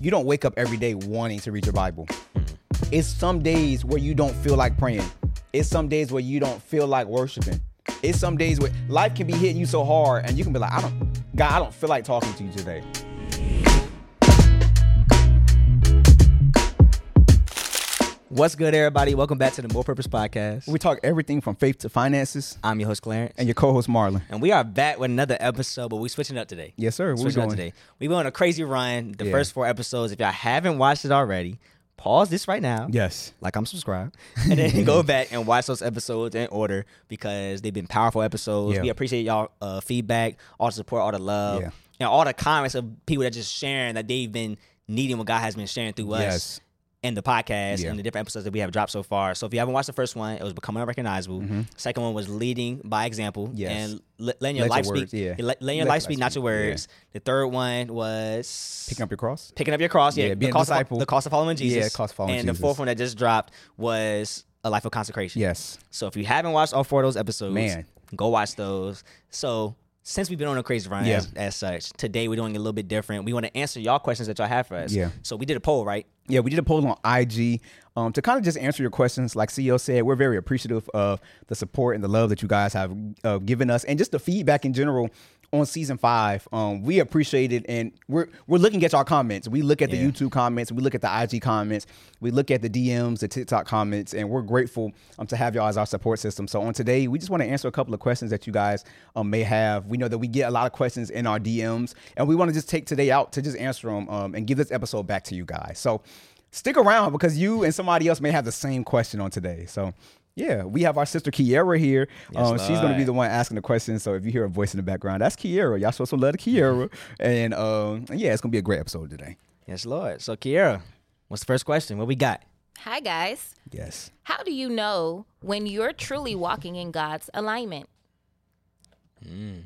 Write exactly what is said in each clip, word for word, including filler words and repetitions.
you don't wake up every day wanting to read your Bible. It's some days where you don't feel like praying. It's some days where you don't feel like worshiping. It's some days where life can be hitting you so hard and you can be like, I don't, God, I don't feel like talking to you today. What's good, everybody? Welcome back to the More Purpose Podcast. We talk everything from faith to finances. I'm your host, Clarence. And your co-host, Marlon. And we are back with another episode, but we're switching up today. Yes, sir. We're switching up today. We went on a crazy run. The yeah. first four episodes. If y'all haven't watched it already, pause this right now. Yes. Like I'm subscribed. And then go back and watch those episodes in order because they've been powerful episodes. Yeah. We appreciate y'all uh, feedback, all the support, all the love, yeah. and all the comments of people that just sharing that they've been needing what God has been sharing through us. Yes. And the podcast yeah. and the different episodes that we have dropped so far. So if you haven't watched the first one, it was Becoming Unrecognizable. Mm-hmm. Second one was Leading by Example. Yes. And l- letting your Let life your speak. words, yeah. Let, letting your Let life speak, not your words. Yeah. The third one was... Picking up your cross? Picking up your cross, yeah. yeah being the, cost a disciple. Of, the cost of following Jesus. Yeah, cost of following and Jesus. And the fourth one that just dropped was A Life of Consecration. Yes. So if you haven't watched all four of those episodes, man, go watch those. So... Since we've been on a crazy run yeah. as, as such, today we're doing a little bit different. We want to answer y'all questions that y'all have for us. Yeah. So we did a poll, right? Yeah, we did a poll on I G um, to kind of just answer your questions. Like C E O said, we're very appreciative of the support and the love that you guys have uh, given us and just the feedback in general on season five. Um, we appreciate it, and we're we're looking at y'all comments. We look at the yeah. YouTube comments, we look at the I G comments, we look at the D Ms, the TikTok comments, and we're grateful um, to have y'all as our support system. So on today, we just want to answer a couple of questions that you guys um, may have. We know that we get a lot of questions in our D Ms, and we want to just take today out to just answer them um, and give this episode back to you guys. So stick around because you and somebody else may have the same question on today. So yeah, we have our sister Kiera here. Yes, um, she's going to be the one asking the questions. So if you hear a voice in the background, that's Kiera. Y'all show some love to Kiera. And um, yeah, it's going to be a great episode today. Yes, Lord. So Kiera, what's the first question? What we got? Hi, guys. Yes. How do you know when you're truly walking in God's alignment? Mm.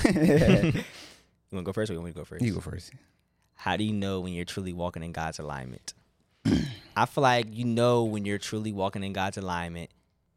You want to go first or you want me to go first? You go first. How do you know when you're truly walking in God's alignment? I feel like you know when you're truly walking in God's alignment.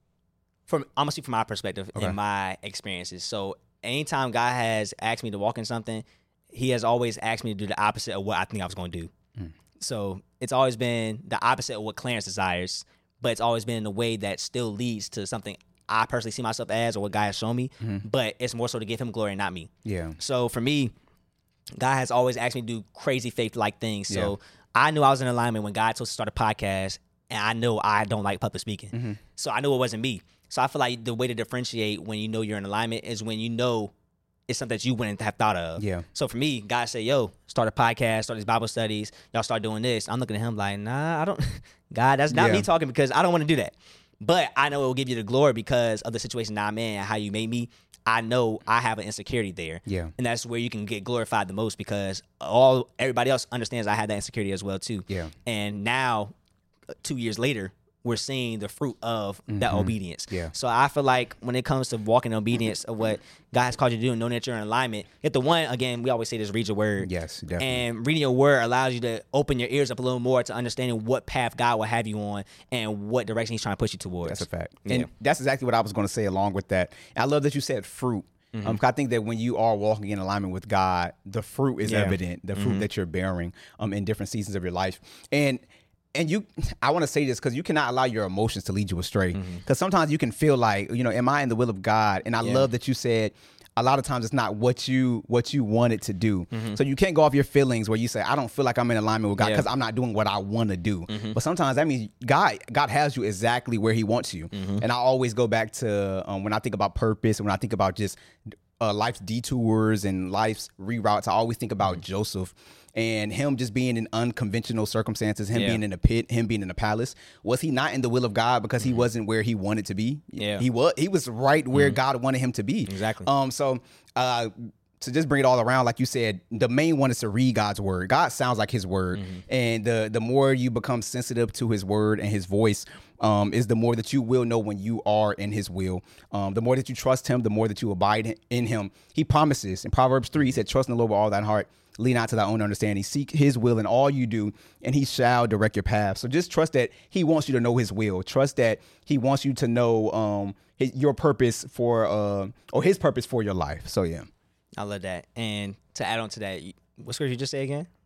From honestly, from my perspective okay. and my experiences. So anytime God has asked me to walk in something, he has always asked me to do the opposite of what I think I was going to do. Mm. So it's always been the opposite of what Clarence desires, but it's always been in a way that still leads to something I personally see myself as or what God has shown me, mm-hmm. but it's more so to give him glory and not me. Yeah. So for me, God has always asked me to do crazy faith-like things. So yeah. I knew I was in alignment when God told us to start a podcast, and I know I don't like public speaking. Mm-hmm. So I knew it wasn't me. So I feel like the way to differentiate when you know you're in alignment is when you know it's something that you wouldn't have thought of. Yeah. So for me, God said, yo, start a podcast, start these Bible studies. Y'all start doing this. I'm looking at him like, nah, I don't. God, that's not yeah. me talking because I don't want to do that. But I know it will give you the glory because of the situation that I'm in and how you made me. I know I have an insecurity there. Yeah. And that's where you can get glorified the most because all everybody else understands I had that insecurity as well too. Yeah. And now, two years later, we're seeing the fruit of mm-hmm. that obedience. Yeah. So I feel like when it comes to walking in obedience of what God has called you to do and knowing that you're in alignment, if the one, again, we always say this, read your word. Yes, definitely. And reading your word allows you to open your ears up a little more to understanding what path God will have you on and what direction he's trying to push you towards. That's a fact. Yeah. And that's exactly what I was going to say along with that. I love that you said fruit. Mm-hmm. Um, I think that when you are walking in alignment with God, the fruit is yeah. evident, the fruit mm-hmm. that you're bearing um, in different seasons of your life. And And you, I want to say this because you cannot allow your emotions to lead you astray. Because mm-hmm. sometimes you can feel like, you know, am I in the will of God? And I yeah. love that you said a lot of times it's not what you what you wanted to do. Mm-hmm. So you can't go off your feelings where you say, I don't feel like I'm in alignment with God because yeah. I'm not doing what I want to do. Mm-hmm. But sometimes that means God God has you exactly where he wants you. Mm-hmm. And I always go back to um, when I think about purpose, when I think about just uh, life's detours and life's reroutes, I always think about mm-hmm. Joseph. And him just being in unconventional circumstances, him yeah. being in a pit, him being in a palace. Was he not in the will of God because mm-hmm. he wasn't where he wanted to be? Yeah. He was he was right where mm-hmm. God wanted him to be. Exactly. Um. So uh to just bring it all around, like you said, the main one is to read God's word. God sounds like his word. Mm-hmm. And the the more you become sensitive to his word and his voice, um, is the more that you will know when you are in his will. Um, the more that you trust him, the more that you abide in him. He promises in Proverbs three, he said, trust in the Lord with all thine heart. Lean not to thy own understanding. Seek his will in all you do, and he shall direct your path. So just trust that he wants you to know his will. Trust that he wants you to know um, his, your purpose for, uh, or his purpose for your life. So, yeah. I love that. And to add on to that, what scripture you just say again?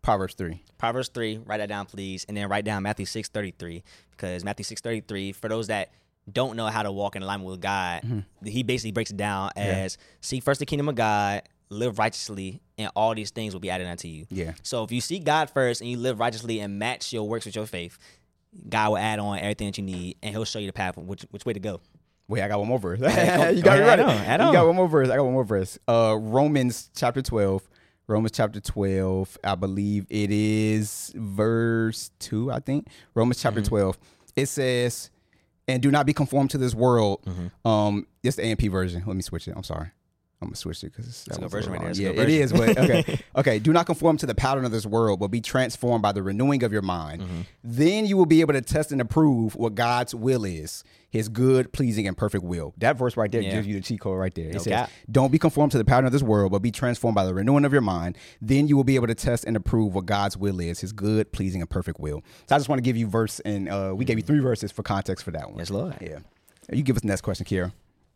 Proverbs three. Proverbs three, write that down, please. And then write down Matthew six thirty-three. Because Matthew six thirty-three, for those that don't know how to walk in alignment with God, mm-hmm. he basically breaks it down as yeah. seek first the kingdom of God, live righteously, and all these things will be added unto you. Yeah. So if you seek God first and you live righteously and match your works with your faith, God will add on everything that you need, and he'll show you the path which which way to go. Wait, I got one more verse. you got got me right. On, add on. You got one more verse. I got one more verse. Uh, Romans chapter twelve. Romans chapter twelve. I believe it is verse two, I think. Romans chapter mm-hmm. twelve. It says, and do not be conformed to this world. Mm-hmm. Um, it's the A M P version. Let me switch it. I'm sorry. I'm gonna switch it because it's a good version right there. Yeah, it is. But okay, okay. Do not conform to the pattern of this world, but be transformed by the renewing of your mind. Mm-hmm. Then you will be able to test and approve what God's will is, His good, pleasing, and perfect will. That verse right there yeah. gives you the cheat code right there. It no says, cap. "Don't be conformed to the pattern of this world, but be transformed by the renewing of your mind. Then you will be able to test and approve what God's will is, His good, pleasing, and perfect will." So I just want to give you verse, and uh, we mm-hmm. gave you three verses for context for that one. Yes, Lord. Yeah. You give us the next question, Kiera.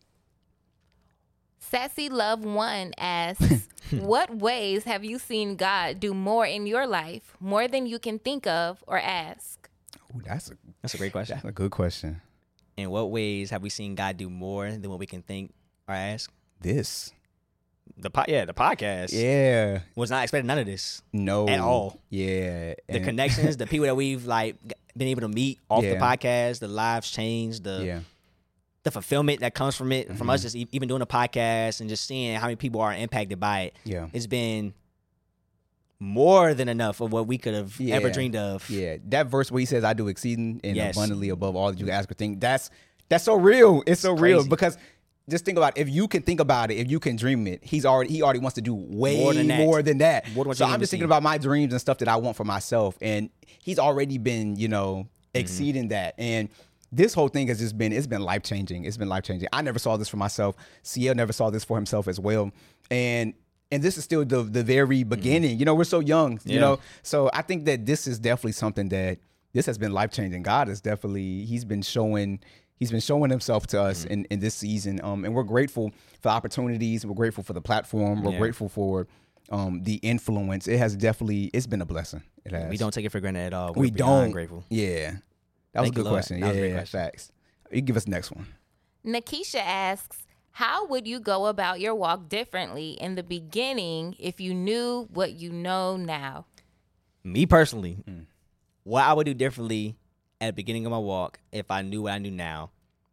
Sassy Love One asks, what ways have you seen God do more in your life, more than you can think of or ask? Ooh, that's a that's a great question. That's a good question. In what ways have we seen God do more than what we can think or ask? This. The po- yeah, the podcast. Yeah. Was not expecting none of this. No. At all. Yeah. The and connections, the people that we've like been able to meet off yeah. the podcast, the lives changed, the yeah. the fulfillment that comes from it, mm-hmm. from us just even doing a podcast and just seeing how many people are impacted by it. Yeah. It's been more than enough of what we could have yeah. ever dreamed of. Yeah. That verse where he says, I do exceeding and yes. abundantly above all that you can ask or think, that's that's so real. It's so it's real because just think about it. If you can think about it, if you can dream it, he's already he already wants to do way more than that. More than that. More than so I'm just thinking about my dreams and stuff that I want for myself. And he's already been, you know, exceeding mm-hmm. that. And this whole thing has just been, it's been life-changing. It's been life-changing. I never saw this for myself. C L never saw this for himself as well. And and this is still the the very beginning. Mm-hmm. You know, we're so young, yeah. you know. So I think that this is definitely something that, this has been life-changing. God is definitely, he's been showing, he's been showing himself to us mm-hmm. in, in this season. Um, and we're grateful for opportunities. We're grateful for the platform. We're yeah. grateful for um, the influence. It has definitely, it's been a blessing. It has. We don't take it for granted at all. We're we don't. Grateful. Yeah. That was Thank a good you, question. Yeah, yeah, question. Facts. You give us the next one. Nakisha asks, how would you go about your walk differently in the beginning if you knew what you know now? Me personally, mm. what I would do differently at the beginning of my walk if I knew what I knew now,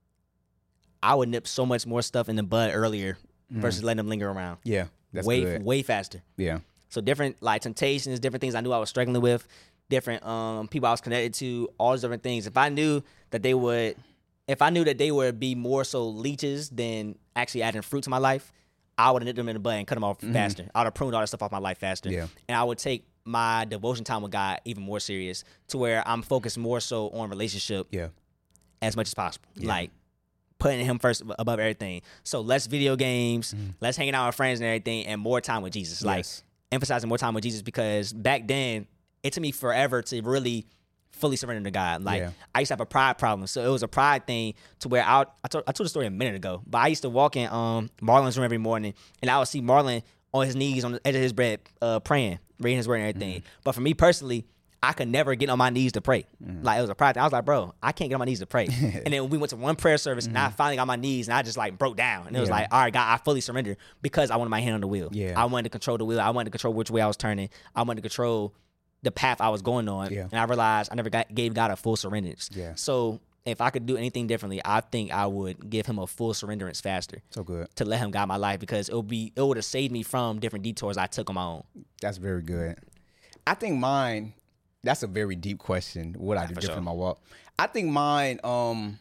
I would nip so much more stuff in the bud earlier mm. versus letting them linger around. Yeah, that's way, good. Way faster. Yeah. So different like temptations, different things I knew I was struggling with, different um, people I was connected to, all these different things. If I knew that they would, if I knew that they would be more so leeches than actually adding fruit to my life, I would have nipped them in the bud and cut them off mm-hmm. faster. I would have pruned all that stuff off my life faster. Yeah. And I would take my devotion time with God even more serious to where I'm focused more so on relationship yeah. as much as possible. Yeah. Like putting him first above everything. So less video games, mm-hmm. less hanging out with friends and everything, and more time with Jesus. Like yes. emphasizing more time with Jesus, because back then, it took me forever to really fully surrender to God. Like yeah. I used to have a pride problem. So it was a pride thing to where I I told, I told the story a minute ago, but I used to walk in um Marlon's room every morning and I would see Marlon on his knees on the edge of his bed uh, praying, reading his word and everything. Mm-hmm. But for me personally, I could never get on my knees to pray. Mm-hmm. Like it was a pride thing. I was like, bro, I can't get on my knees to pray. And then we went to one prayer service mm-hmm. and I finally got on my knees and I just like broke down. And it was yeah. like, all right, God, I fully surrendered because I wanted my hand on the wheel. Yeah. I wanted to control the wheel. I wanted to control which way I was turning. I wanted to control the path I was going on. Yeah. And I realized I never got, gave God a full surrenderance. Yeah. So if I could do anything differently, I think I would give him a full surrenderance faster. So good. To let him guide my life, because it would be it would have saved me from different detours I took on my own. That's very good. I think mine, that's a very deep question. What yeah, I do different sure. in my walk. I think mine, um,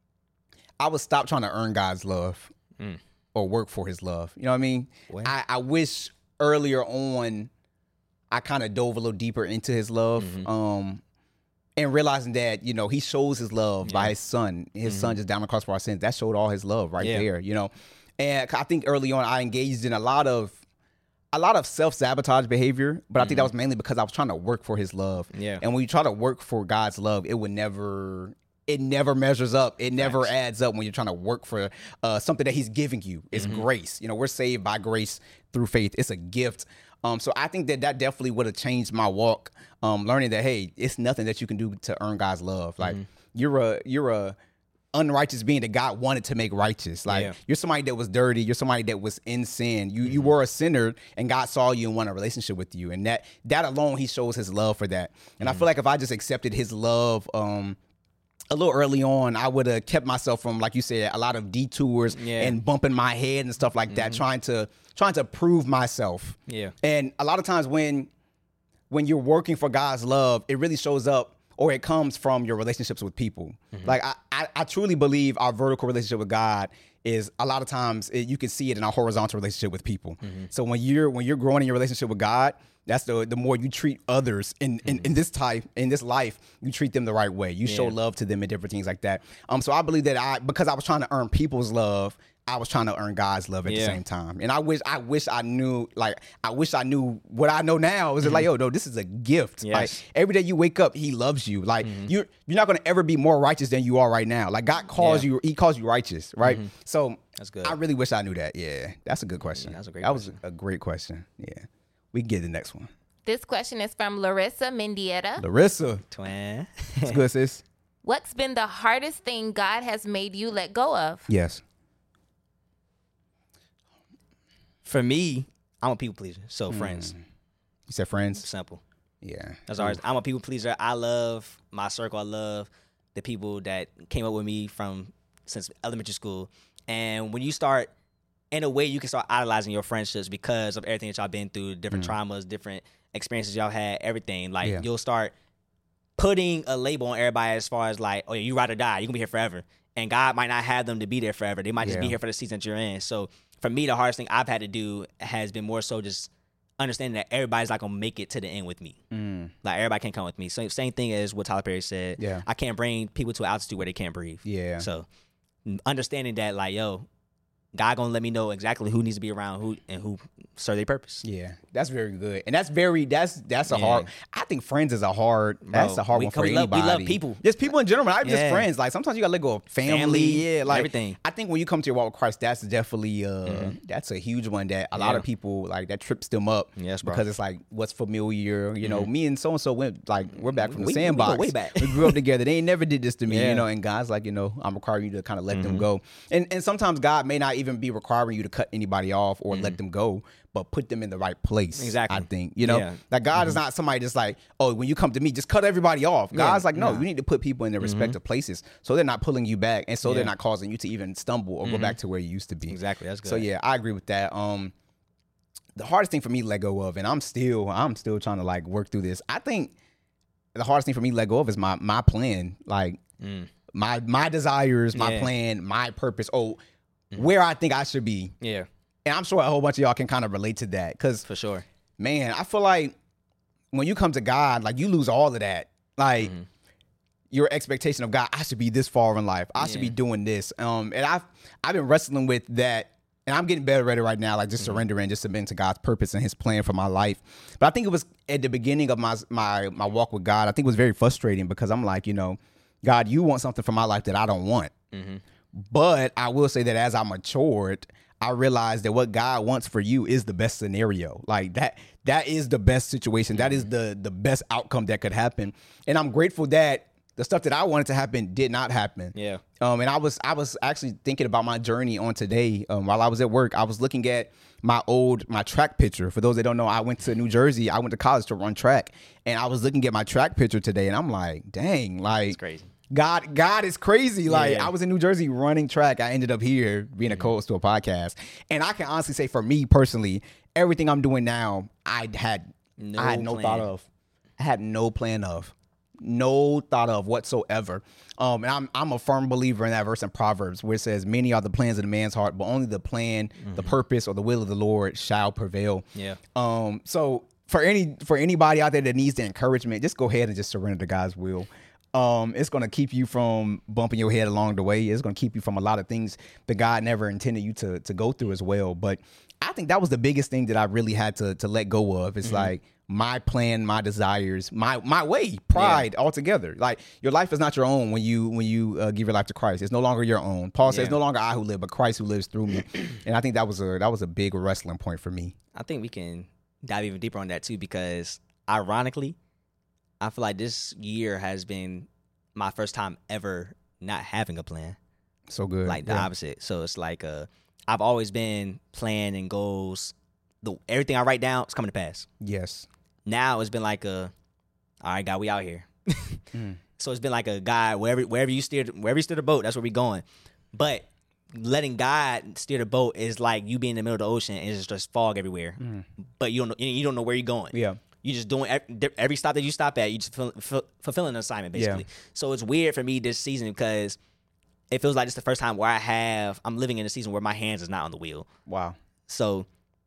I would stop trying to earn God's love mm. or work for his love. You know what I mean? Well, I, I wish earlier on I kind of dove a little deeper into his love. Mm-hmm. Um, and realizing that, you know, he shows his love yeah. by his son. His mm-hmm. son just down the cross for our sins. That showed all his love right yeah. there, you know. And I think early on I engaged in a lot of a lot of self-sabotage behavior, but mm-hmm. I think that was mainly because I was trying to work for his love. Yeah. And when you try to work for God's love, it would never it never measures up. It never Thanks. adds up when you're trying to work for uh, something that he's giving you. It's mm-hmm. grace. You know, we're saved by grace through faith. It's a gift. Um, so I think that that definitely would have changed my walk. Um, learning that, hey, it's nothing that you can do to earn God's love. Like mm-hmm. you're a you're a unrighteous being that God wanted to make righteous. Like yeah. you're somebody that was dirty. You're somebody that was in sin. You mm-hmm. you were a sinner, and God saw you and wanted a relationship with you. And that that alone, He shows His love for that. And mm-hmm. I feel like if I just accepted His love, um, a little early on, I would have kept myself from, like you said, a lot of detours yeah. and bumping my head and stuff like mm-hmm. that, trying to trying to prove myself. Yeah. And a lot of times when when you're working for God's love, it really shows up, or it comes from your relationships with people. Mm-hmm. Like I, I, I truly believe our vertical relationship with God is a lot of times it, you can see it in our horizontal relationship with people. Mm-hmm. So when you're when you're growing in your relationship with God, that's the the more you treat others in, in, mm-hmm. in this type, in this life, you treat them the right way. You yeah. show love to them and different things like that. Um, so I believe that I, because I was trying to earn people's love, I was trying to earn God's love at yeah. the same time. And I wish I wish I knew, like, I wish I knew what I know now. Is mm-hmm. like, yo, no, this is a gift. Yes. Like every day you wake up, He loves you. Like mm-hmm. you're you're not gonna ever be more righteous than you are right now. Like God calls yeah. you, He calls you righteous, right? Mm-hmm. So that's good. I really wish I knew that. Yeah. That's a good question. Yeah, that's a great that question. was a great question. Yeah. We can get the next one. This question is from Larissa Mendieta. Larissa. Twin. It's good, sis. What's been the hardest thing God has made you let go of? Yes. For me, I'm a people pleaser. So mm. friends. You said friends? Simple. Yeah. That's all right. I'm a people pleaser. I love my circle. I love the people that came up with me from since elementary school. And when you start, in a way, you can start idolizing your friendships because of everything that y'all been through, different mm. traumas, different experiences y'all had, everything. Like, yeah. you'll start putting a label on everybody as far as like, oh, yeah, you ride or die. You're going to be here forever. And God might not have them to be there forever. They might just yeah. be here for the season that you're in. So for me, the hardest thing I've had to do has been more so just understanding that everybody's not going to make it to the end with me. Mm. Like, everybody can't come with me. So same thing as what Tyler Perry said. Yeah. I can't bring people to an altitude where they can't breathe. Yeah. So understanding that, like, yo, God gonna let me know exactly who needs to be around who and who serve their purpose. Yeah, that's very good, and that's very that's that's a yeah. hard. I think friends is a hard. That's Bro, a hard we, one for we anybody. Love, we love people. Just people in general. Not yeah. just friends. Like sometimes you gotta let go of family. family yeah, like everything. I think when you come to your walk with Christ, that's definitely uh mm-hmm. that's a huge one that a yeah. lot of people like that trips them up. Yes, bro. Because it's like what's familiar. You know, mm-hmm. me and so and so went like we're back from the we, sandbox. We, way back. We grew up together. They ain't never did this to me. Yeah. You know, and God's like, you know, I'm requiring you to kind of let mm-hmm. them go. And and sometimes God may not even be requiring you to cut anybody off or mm-hmm. let them go, but put them in the right place. Exactly. I think, you know, yeah. like God mm-hmm. is not somebody that's like, oh, when you come to me, just cut everybody off. God's yeah. like, no, nah. you need to put people in their respective mm-hmm. places so they're not pulling you back, and so yeah. they're not causing you to even stumble or mm-hmm. go back to where you used to be. Exactly. That's good. So yeah, I agree with that. Um, the hardest thing for me to let go of, and I'm still, I'm still trying to like work through this. I think the hardest thing for me to let go of is my my plan, like mm. my my desires, my yeah. plan, my purpose. Oh, mm-hmm. where I think I should be. Yeah. And I'm sure a whole bunch of y'all can kind of relate to that. Because, for sure, man, I feel like when you come to God, like you lose all of that. Like mm-hmm. your expectation of God, I should be this far in life. I yeah. should be doing this. Um, and I've I've been wrestling with that, and I'm getting better at it right now. Like just mm-hmm. surrendering, just submitting to God's purpose and His plan for my life. But I think it was at the beginning of my my my walk with God. I think it was very frustrating because I'm like, you know, God, you want something for my life that I don't want. Mm-hmm. But I will say that as I matured, I realized that what God wants for you is the best scenario. Like that, that is the best situation. That is the the best outcome that could happen. And I'm grateful that the stuff that I wanted to happen did not happen. Yeah. Um. And I was I was actually thinking about my journey on today. Um. While I was at work, I was looking at my old my track picture. For those that don't know, I went to New Jersey. I went to college to run track, and I was looking at my track picture today, and I'm like, dang, like it's crazy. God, God is crazy. Like yeah. I was in New Jersey running track. I ended up here being a co-host to a podcast. And I can honestly say for me personally, everything I'm doing now, I had no I had no plan. thought of. I had no plan of. No thought of whatsoever. Um, and I'm I'm a firm believer in that verse in Proverbs where it says, many are the plans of the man's heart, but only the plan, mm-hmm. the purpose, or the will of the Lord shall prevail. Yeah. Um, so for any for anybody out there that needs the encouragement, just go ahead and just surrender to God's will. Um, it's going to keep you from bumping your head along the way. It's going to keep you from a lot of things that God never intended you to to go through as well. But I think that was the biggest thing that I really had to to let go of. It's mm-hmm. like my plan, my desires, my my way, pride yeah. altogether. Like your life is not your own when you when you uh, give your life to Christ. It's no longer your own. Paul says, yeah. "No longer I who live, but Christ who lives through me." And I think that was a that was a big wrestling point for me. I think we can dive even deeper on that too, because ironically, I feel like this year has been my first time ever not having a plan. So good. Like the yeah. opposite. So it's like uh, I've always been planning goals. The everything I write down is coming to pass. Yes. Now it's been like a, all right, God, we out here. Mm. So it's been like a guy wherever wherever you steer wherever you steer the boat, that's where we going. But letting God steer the boat is like you being in the middle of the ocean and it's just fog everywhere. Mm. But you don't know you don't know where you're going. Yeah. You just doing every, every stop that you stop at, you just feel, feel, fulfilling an assignment basically. Yeah. So it's weird for me this season because it feels like it's the first time where I have I'm living in a season where my hands is not on the wheel. Wow. So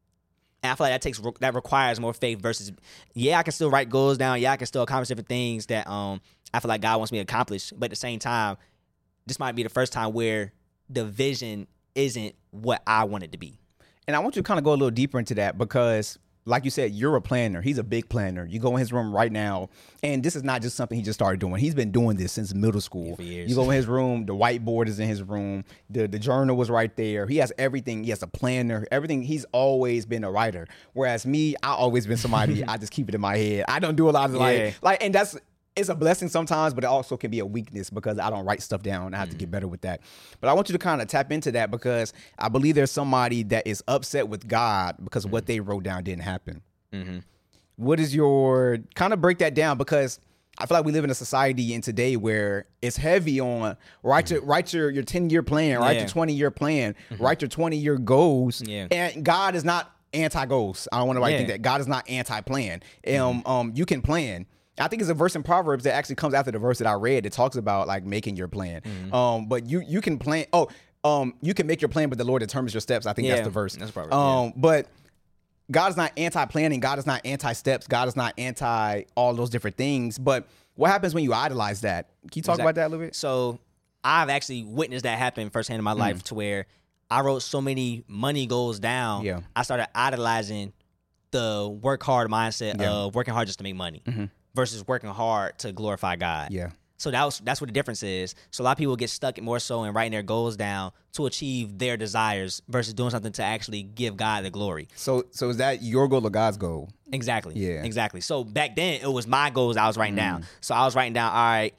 and I feel like that takes that requires more faith versus yeah, I can still write goals down. Yeah, I can still accomplish different things that um I feel like God wants me to accomplish. But at the same time, this might be the first time where the vision isn't what I want it to be. And I want you to kind of go a little deeper into that because, like you said, you're a planner. He's a big planner. You go in his room right now, and this is not just something he just started doing. He's been doing this since middle school. For years. You go in his room, the whiteboard is in his room, the, the journal was right there. He has everything. He has a planner, everything. He's always been a writer. Whereas me, I always been somebody, I just keep it in my head. I don't do a lot of like, Yeah. like, and that's, it's a blessing sometimes, but it also can be a weakness because I don't write stuff down. I have mm. to get better with that. But I want you to kind of tap into that because I believe there's somebody that is upset with God because mm. what they wrote down didn't happen. Mm-hmm. What is your kind of break that down? Because I feel like we live in a society in today where it's heavy on write your write your your ten year plan, write yeah. your twenty year plan, mm-hmm. write your twenty year goals. Yeah. And God is not anti goals. I don't want to yeah. think that God is not anti plan. Um, mm-hmm. um, you can plan. I think it's a verse in Proverbs that actually comes after the verse that I read. It talks about like making your plan. Mm-hmm. Um, but you you can plan. Oh, um, you can make your plan, but the Lord determines your steps. I think yeah, that's the verse. That's Proverbs. Um, yeah. but God is not anti-planning. God is not anti-steps. God is not anti all those different things. But what happens when you idolize that? Can you talk exactly. about that a little bit? So I've actually witnessed that happen firsthand in my mm. life to where I wrote so many money goals down. Yeah. I started idolizing the work hard mindset yeah. of working hard just to make money mm-hmm. versus working hard to glorify God. Yeah. So that was, that's what the difference is. So a lot of people get stuck more so in writing their goals down to achieve their desires versus doing something to actually give God the glory. So so is that your goal or God's goal? Exactly. Yeah. Exactly. So back then it was my goals I was writing mm. down. So I was writing down, all right,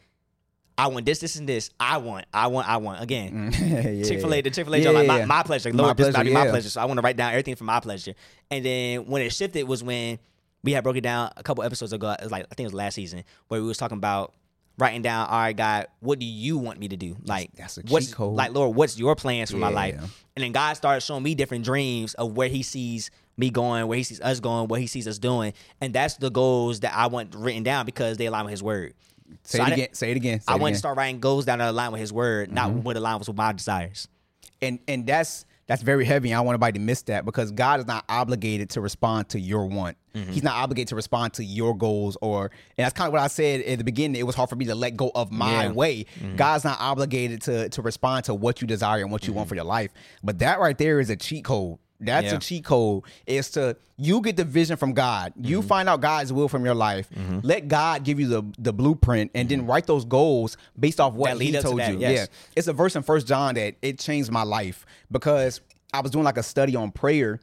I want this, this, and this. I want, I want, I want. Again, mm. yeah. Chick-fil-A, the Chick-fil-A yeah, job, like yeah. my, my pleasure. Lord, my this pleasure, might be yeah. my pleasure. So I want to write down everything for my pleasure. And then when it shifted was when we had broke it down a couple episodes ago. It was like, I think it was last season, where we was talking about writing down, all right, God, what do you want me to do? Like, that's a what's, cheat code. Like, Lord, what's your plans for yeah. my life? And then God started showing me different dreams of where he sees me going, where he sees us going, what he sees us doing. And that's the goals that I want written down because they align with his word. Say so it I again. Say it again. Say I it want again. to start writing goals down that align with his word, not mm-hmm. what aligns with my desires. And and that's that's very heavy. I don't want anybody to miss that because God is not obligated to respond to your want. Mm-hmm. He's not obligated to respond to your goals or, and that's kind of what I said at the beginning. It was hard for me to let go of my yeah. way. Mm-hmm. God's not obligated to to respond to what you desire and what you mm-hmm. want for your life. But that right there is a cheat code. That's yeah. a cheat code. Is to you get the vision from God. You mm-hmm. find out God's will from your life. Mm-hmm. Let God give you the the blueprint, and mm-hmm. then write those goals based off what He told that, you. Yes. Yeah, it's a verse in First John that it changed my life because I was doing like a study on prayer,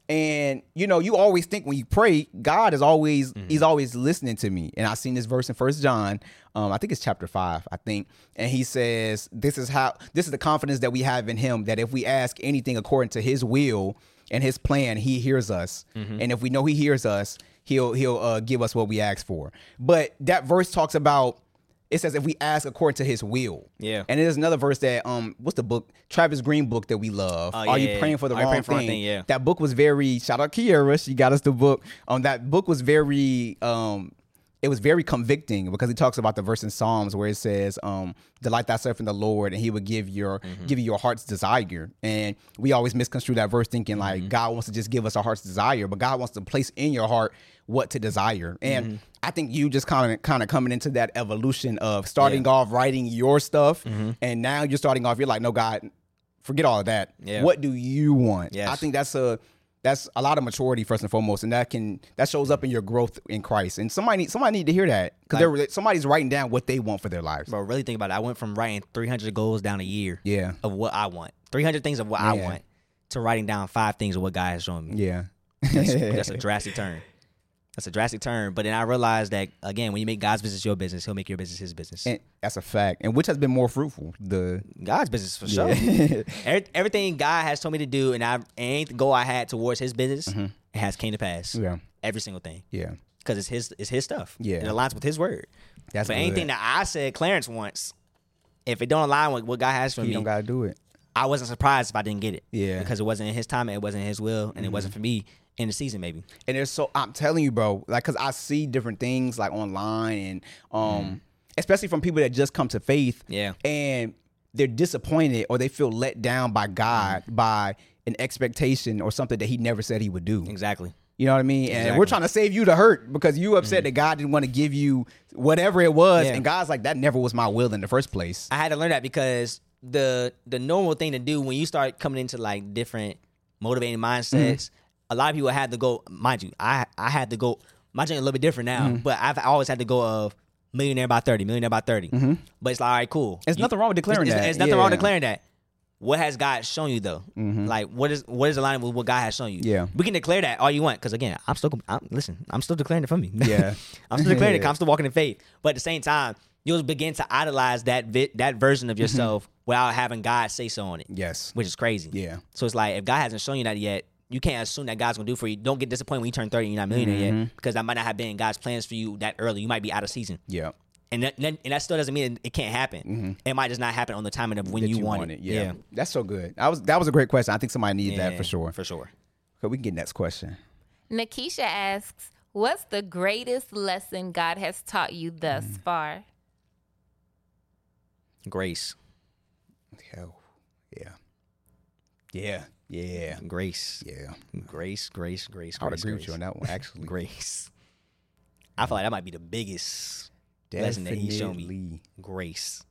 and you know, you always think when you pray, God is always mm-hmm. He's always listening to me. And I seen this verse in First John. Um, I think it's chapter five, I think. And he says, this is how, this is the confidence that we have in him, that if we ask anything according to his will and his plan, he hears us. Mm-hmm. And if we know he hears us, he'll, he'll uh, give us what we ask for. But that verse talks about, it says if we ask according to his will. Yeah. And there's another verse that, um, what's the book? Travis Green book that we love. Oh, Are yeah, you praying for the Are wrong for thing? thing? Yeah. That book was very, shout out Kiera, she got us the book. Um, that book was very, um, it was very convicting because he talks about the verse in Psalms where it says, um, delight thyself in the Lord and he will give your mm-hmm. give you your heart's desire. And we always misconstrue that verse thinking like mm-hmm. God wants to just give us our heart's desire, but God wants to place in your heart what to desire. And mm-hmm. I think you just kind of kind of coming into that evolution of starting yeah. off writing your stuff. Mm-hmm. And now you're starting off, you're like, no, God, forget all of that. Yeah. What do you want? Yes. I think that's a That's a lot of maturity first and foremost, and that can that shows up in your growth in Christ. And somebody need, somebody need to hear that because like, somebody's writing down what they want for their lives. Bro, really think about it. I went from writing three hundred goals down a year, yeah, of what I want, three hundred things of what yeah. I want, to writing down five things of what God has shown me. Yeah, That's, that's a drastic turn. That's a drastic turn. But then I realized that, again, when you make God's business your business, he'll make your business his business. And that's a fact. And which has been more fruitful? The God's business for sure. Yeah. Every, everything God has told me to do, and I and any goal I had towards his business, Mm-hmm. it has came to pass. Yeah. Every single thing. Yeah. Because it's his it's his stuff. Yeah. It aligns with his word. That's but good. anything that I said Clarence wants, if it don't align with what God has for You me, don't gotta do it. I wasn't surprised if I didn't get it. Yeah. Because it wasn't in his time, and it wasn't in his will, and Mm-hmm. it wasn't for me in the season, maybe. And there's so I'm telling you, bro, like, cause I see different things like online and um, especially from people that just come to faith. Yeah. And they're disappointed or they feel let down by God by an expectation or something that He never said He would do. Exactly. You know what I mean? And Exactly. we're trying to save you the hurt because you upset that God didn't want to give you whatever it was, Yeah. and God's like, that never was my will in the first place. I had to learn that because the the normal thing to do when you start coming into like different motivating mindsets, a lot of people had to go, mind you, I I had to go, my journey a little bit different now, but I've always had to go of millionaire by thirty, millionaire by thirty. But it's like, all right, cool. There's You- nothing wrong with declaring it's, that. There's nothing wrong with Yeah. declaring that. What has God shown you though? Like what is what is aligning with what God has shown you? Yeah. We can declare that all you want because again, I'm still I'm, listen. I'm still declaring it for me. Yeah. I'm still declaring it. 'Cause I'm still walking in faith. But at the same time, you'll begin to idolize that vi- that version of yourself without having God say so on it. Yes. Which is crazy. Yeah. So it's like if God hasn't shown you that yet, you can't assume that God's gonna do it for you. Don't get disappointed when you turn thirty and you're not a millionaire yet because that might not have been God's plans for you that early. You might be out of season. Yeah. And that, and that still doesn't mean it can't happen. It might just not happen on the timing of when That you, want, it. Yeah. That's so good. That was that was a great question. I think somebody needed Yeah, that for sure. For sure. Okay, we can get next question. Nikisha asks, what's the greatest lesson God has taught you thus Mm. far? Grace. Hell, yeah. Yeah. Yeah. Grace. Yeah. Grace, grace, grace, I would grace, agree grace. with you on that one, actually. Grace. I feel like that might be the biggest lesson that he showed me. Definitely. Grace.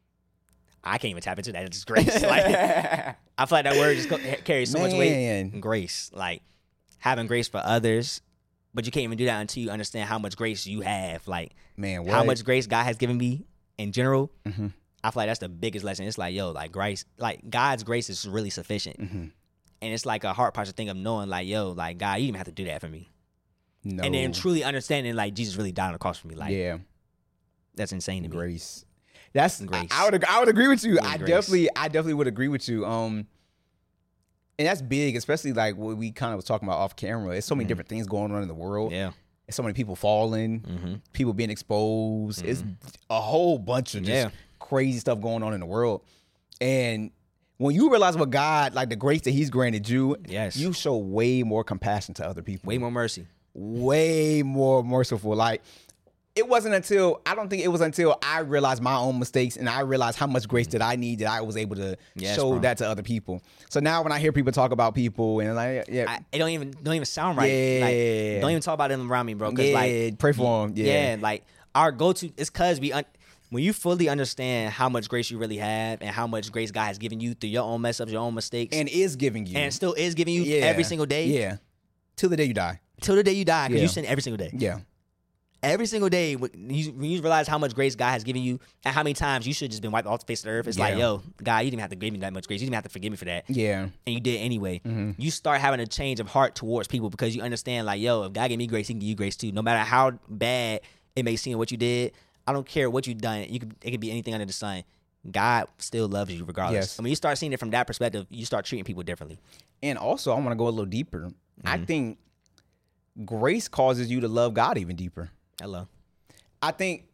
I can't even tap into that. It's just grace. Like, I feel like that word just co- carries so much weight. Man. Grace. Like having grace for others, but you can't even do that until you understand how much grace you have. Like Man, how what? much grace God has given me in general. Mm-hmm. I feel like that's the biggest lesson. It's like, yo, like grace, like God's grace is really sufficient. Mm-hmm. And it's like a heart posture thing of knowing, like, yo, like God, you didn't even have to do that for me. No. And then truly understanding, like, Jesus really died on the cross for me. Like, yeah. that's insane to me. Grace. That's Grace. I, I would I would agree with you. Yeah, I grace. definitely I definitely would agree with you. Um, and that's big, especially like what we kind of was talking about off camera. There's so many different things going on in the world. Yeah. There's so many people falling, Mm-hmm. people being exposed. It's a whole bunch of just Yeah. crazy stuff going on in the world. And when you realize what God, like the grace that He's granted you, Yes. you show way more compassion to other people. Way more mercy. way more merciful. Like it wasn't until I don't think it was until I realized my own mistakes and I realized how much grace that I need that I was able to Yes, show bro. that to other people. So now when I hear people talk about people and like yeah, I, it don't even don't even sound right. Yeah. Like, don't even talk about them around me, bro. Cause yeah, like, pray for them. Yeah, yeah, like our go to is cause we un- when you fully understand how much grace you really have and how much grace God has given you through your own mess ups, your own mistakes, and is giving you and still is giving you yeah. every single day, Yeah, till the day you die. till the day you die, because Yeah. you sin every single day. Yeah, Every single day, when you, when you realize how much grace God has given you and how many times you should have just been wiped off the face of the earth, it's like, Yeah. yo, God, you didn't have to give me that much grace. You didn't have to forgive me for that. yeah, And you did anyway. Mm-hmm. You start having a change of heart towards people because you understand, like, yo, if God gave me grace, He can give you grace too. No matter how bad it may seem what you did, I don't care what you've done. You could, it could be anything under the sun. God still loves you regardless. Yes. And when you start seeing it from that perspective, you start treating people differently. and also I want to go a little deeper. I Mm-hmm. think grace causes you to love God even deeper. Hello. I think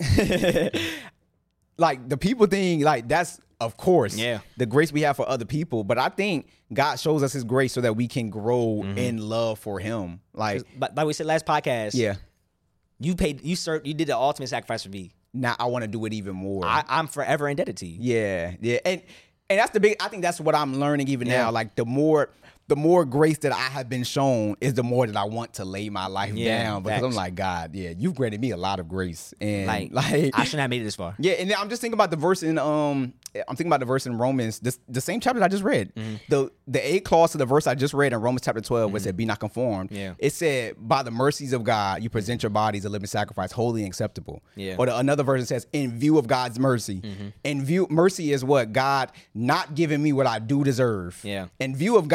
like the people thing, like that's of course Yeah. the grace we have for other people. But I think God shows us His grace so that we can grow Mm-hmm. in love for Him. Like, But like we said last podcast, yeah, you paid, you served, you did the ultimate sacrifice for me. now I want to do it even more. I, I'm forever indebted to you. yeah, yeah, and and that's the big. I think that's what I'm learning even Yeah. now. Like the more. The more grace that I have been shown is the more that I want to lay my life Yeah, down because I'm facts. like, God, yeah, you've granted me a lot of grace. And Like, like I shouldn't have made it this far. yeah, and then I'm just thinking about the verse in um I'm thinking about the verse in Romans, this, the same chapter that I just read. Mm-hmm. The the eight clause to the verse I just read in Romans chapter twelve, where it said, "Be not conformed." Yeah. It said, "By the mercies of God, you present your bodies a living sacrifice, holy and acceptable." Yeah. Or the, another version says, "In view of God's mercy." In view, mercy is what God not giving me what I do deserve. Yeah. In view of God not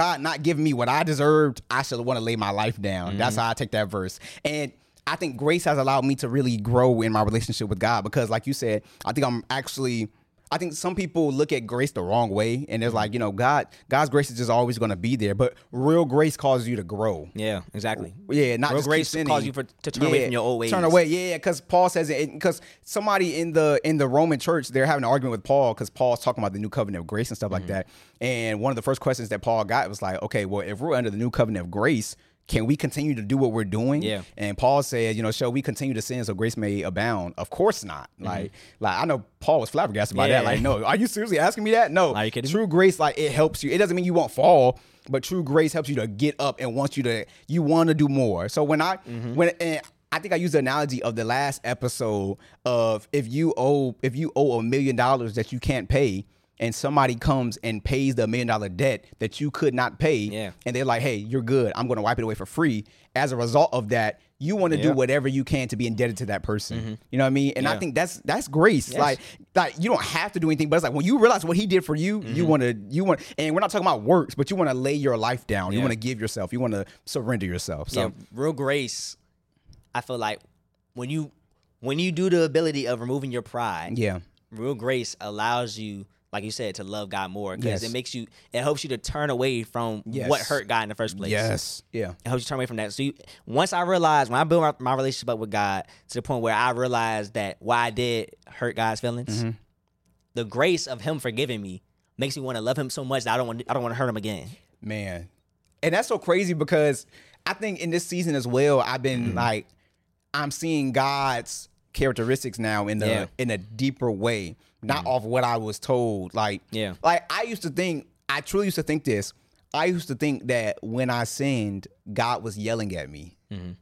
not giving me what I deserved, I should want to lay my life down. Mm-hmm. That's how I take that verse. And I think grace has allowed me to really grow in my relationship with God because, like you said, I think I'm actually, I think some people look at grace the wrong way and they're like, you know, God, God's grace is just always going to be there. But real grace causes you to grow. Yeah, exactly. Yeah, not real just grace keep causes you for, to turn yeah, away from your old ways. Turn away, yeah, because Paul says it. Because somebody in the in the Roman church, they're having an argument with Paul because Paul's talking about the new covenant of grace and stuff mm-hmm. like that. And one of the first questions that Paul got was like, okay, well, if we're under the new covenant of grace, can we continue to do what we're doing? Yeah. And Paul said, you know, shall we continue to sin so grace may abound? Of course not. Mm-hmm. Like, like I know Paul was flabbergasted by yeah. that. Like, no, are you seriously asking me that? No. Are you kidding True me? grace, like, it helps you. It doesn't mean you won't fall, but true grace helps you to get up and wants you to, you want to do more. So when I, mm-hmm. when, and I think I used the analogy of the last episode of if you owe, if you owe a million dollars that you can't pay, and somebody comes and pays the million dollar debt that you could not pay, yeah. and they're like, hey, you're good, I'm going to wipe it away for free. As a result of that, you want to yeah. do whatever you can to be indebted to that person. Mm-hmm. You know what I mean? And yeah. I think that's that's grace. Yes. Like, like you don't have to do anything, but it's like when you realize what he did for you, mm-hmm. you want to, you want, and we're not talking about works, but you want to lay your life down. Yeah. You want to give yourself. You want to surrender yourself. So yeah, real grace, I feel like when you when you do the ability of removing your pride, yeah, real grace allows you, like you said, to love God more because yes. it makes you, it helps you to turn away from yes. what hurt God in the first place. Yes, yeah. It helps you turn away from that. So you, once I realized, when I built my, my relationship up with God to the point where I realized that what I did hurt God's feelings, mm-hmm. the grace of Him forgiving me makes me want to love Him so much that I don't want, I don't want to hurt Him again. Man, and that's so crazy because I think in this season as well, I've been mm-hmm. like, I'm seeing God's characteristics now in the yeah. in a deeper way. Not mm. off what I was told. Like, yeah. like I used to think, I truly used to think this. I used to think that when I sinned, God was yelling at me.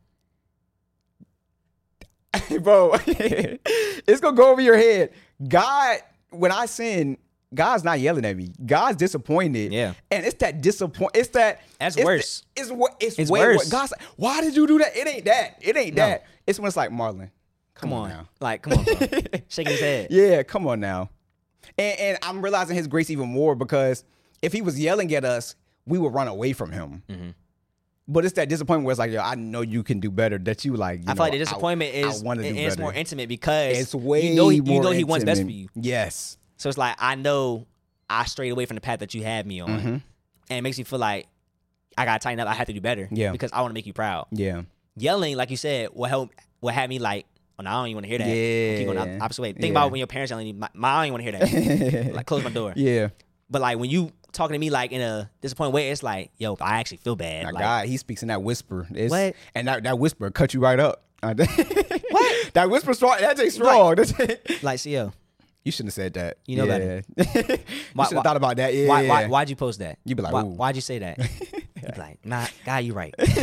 Mm-hmm. Bro, it's going to go over your head. God, when I sin, God's not yelling at me. God's disappointed. Yeah. And it's that disappoint. It's that. That's it's worse. The, it's what it's, it's way worse. worse. God's like, why did you do that? It ain't that. It ain't no. that. It's when it's like, Marlon. Come, come on. on now. Like, come on, bro. Shaking his head. Yeah, come on now. And, and I'm realizing his grace even more because if he was yelling at us, we would run away from him. Mm-hmm. But it's that disappointment where it's like, yo, I know you can do better. That you like. You I know, feel like the disappointment I, is, I want to do and better. It's more intimate because it's way you know he, more you know he intimate. wants best for you. Yes. So it's like, I know I strayed away from the path that you had me on. Mm-hmm. And it makes me feel like I got to tighten up. I have to do better. Yeah. Because I want to make you proud. Yeah. Yelling, like you said, will help, will have me like, oh, no, I don't even want to hear that. Yeah. Keep going the opposite way. Think yeah. about when your parents yelling at you, my, my, I don't even want to hear that. Like, close my door. Yeah. But like when you talking to me like in a disappointing way, it's like, yo, I actually feel bad. My like, God, he speaks in that whisper. It's, what? And that, that whisper cut you right up. What? That whisper strong. That takes strong. Like, like, C O. You shouldn't have said that. You know yeah. better. You should have thought about that. Yeah. Why, why, why'd you post that? You'd be like, why, ooh. why'd you say that? You'd be like, nah, God, you right. Man,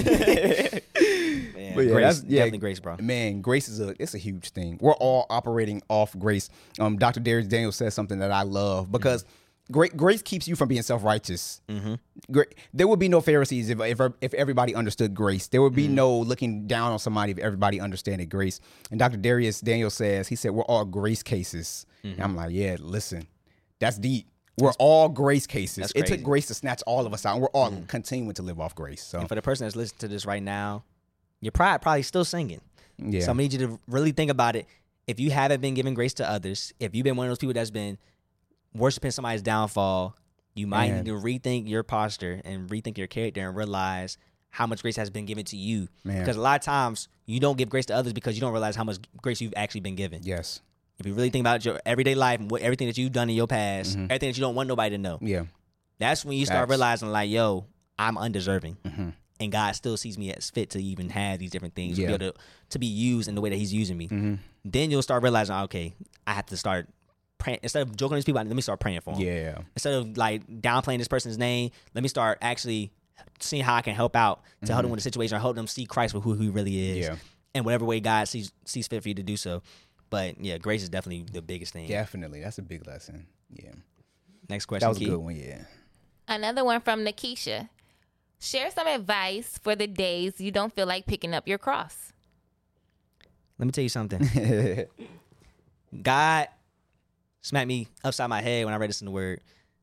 but yeah, grace, grace, yeah, definitely grace, bro. Man, grace is a it's a huge thing. We're all operating off grace. Um, Doctor Darius Daniels says something that I love because mm-hmm. great grace keeps you from being self-righteous. Mm-hmm. Great, there would be no Pharisees if if, if everybody understood grace. There would be mm-hmm. no looking down on somebody if everybody understood grace. And Doctor Darius Daniels says, he said, we're all grace cases. Mm-hmm. And I'm like, yeah, listen, that's deep. We're all grace cases. It took grace to snatch all of us out. And we're all mm-hmm. continuing to live off grace. So, and for the person that's listening to this right now, your pride probably still singing. Yeah. So I need you to really think about it. If you haven't been giving grace to others, if you've been one of those people that's been worshiping somebody's downfall, you might Man. need to rethink your posture and rethink your character and realize how much grace has been given to you. Man. Because a lot of times you don't give grace to others because you don't realize how much grace you've actually been given. Yes. If you really think about your everyday life and what, everything that you've done in your past, mm-hmm. everything that you don't want nobody to know, yeah, that's when you start Facts. realizing like, yo, I'm undeserving. Mm-hmm. And God still sees me as fit to even have these different things, Yeah. to be able to, to be used in the way that He's using me. Mm-hmm. Then you'll start realizing, okay, I have to start praying. Instead of joking with these people, let me start praying for them. Yeah. Instead of like downplaying this person's name, let me start actually seeing how I can help out to Mm-hmm. help them with the situation or help them see Christ for who He really is. Yeah. And whatever way God sees sees fit for you to do so. But yeah, grace is definitely the biggest thing. Definitely. That's a big lesson. Yeah. Next question. That was Key. a good one, yeah. Another one from Nikisha. Share some advice for the days you don't feel like picking up your cross. Let me tell you something. God smacked me upside my head when I read this in the Word.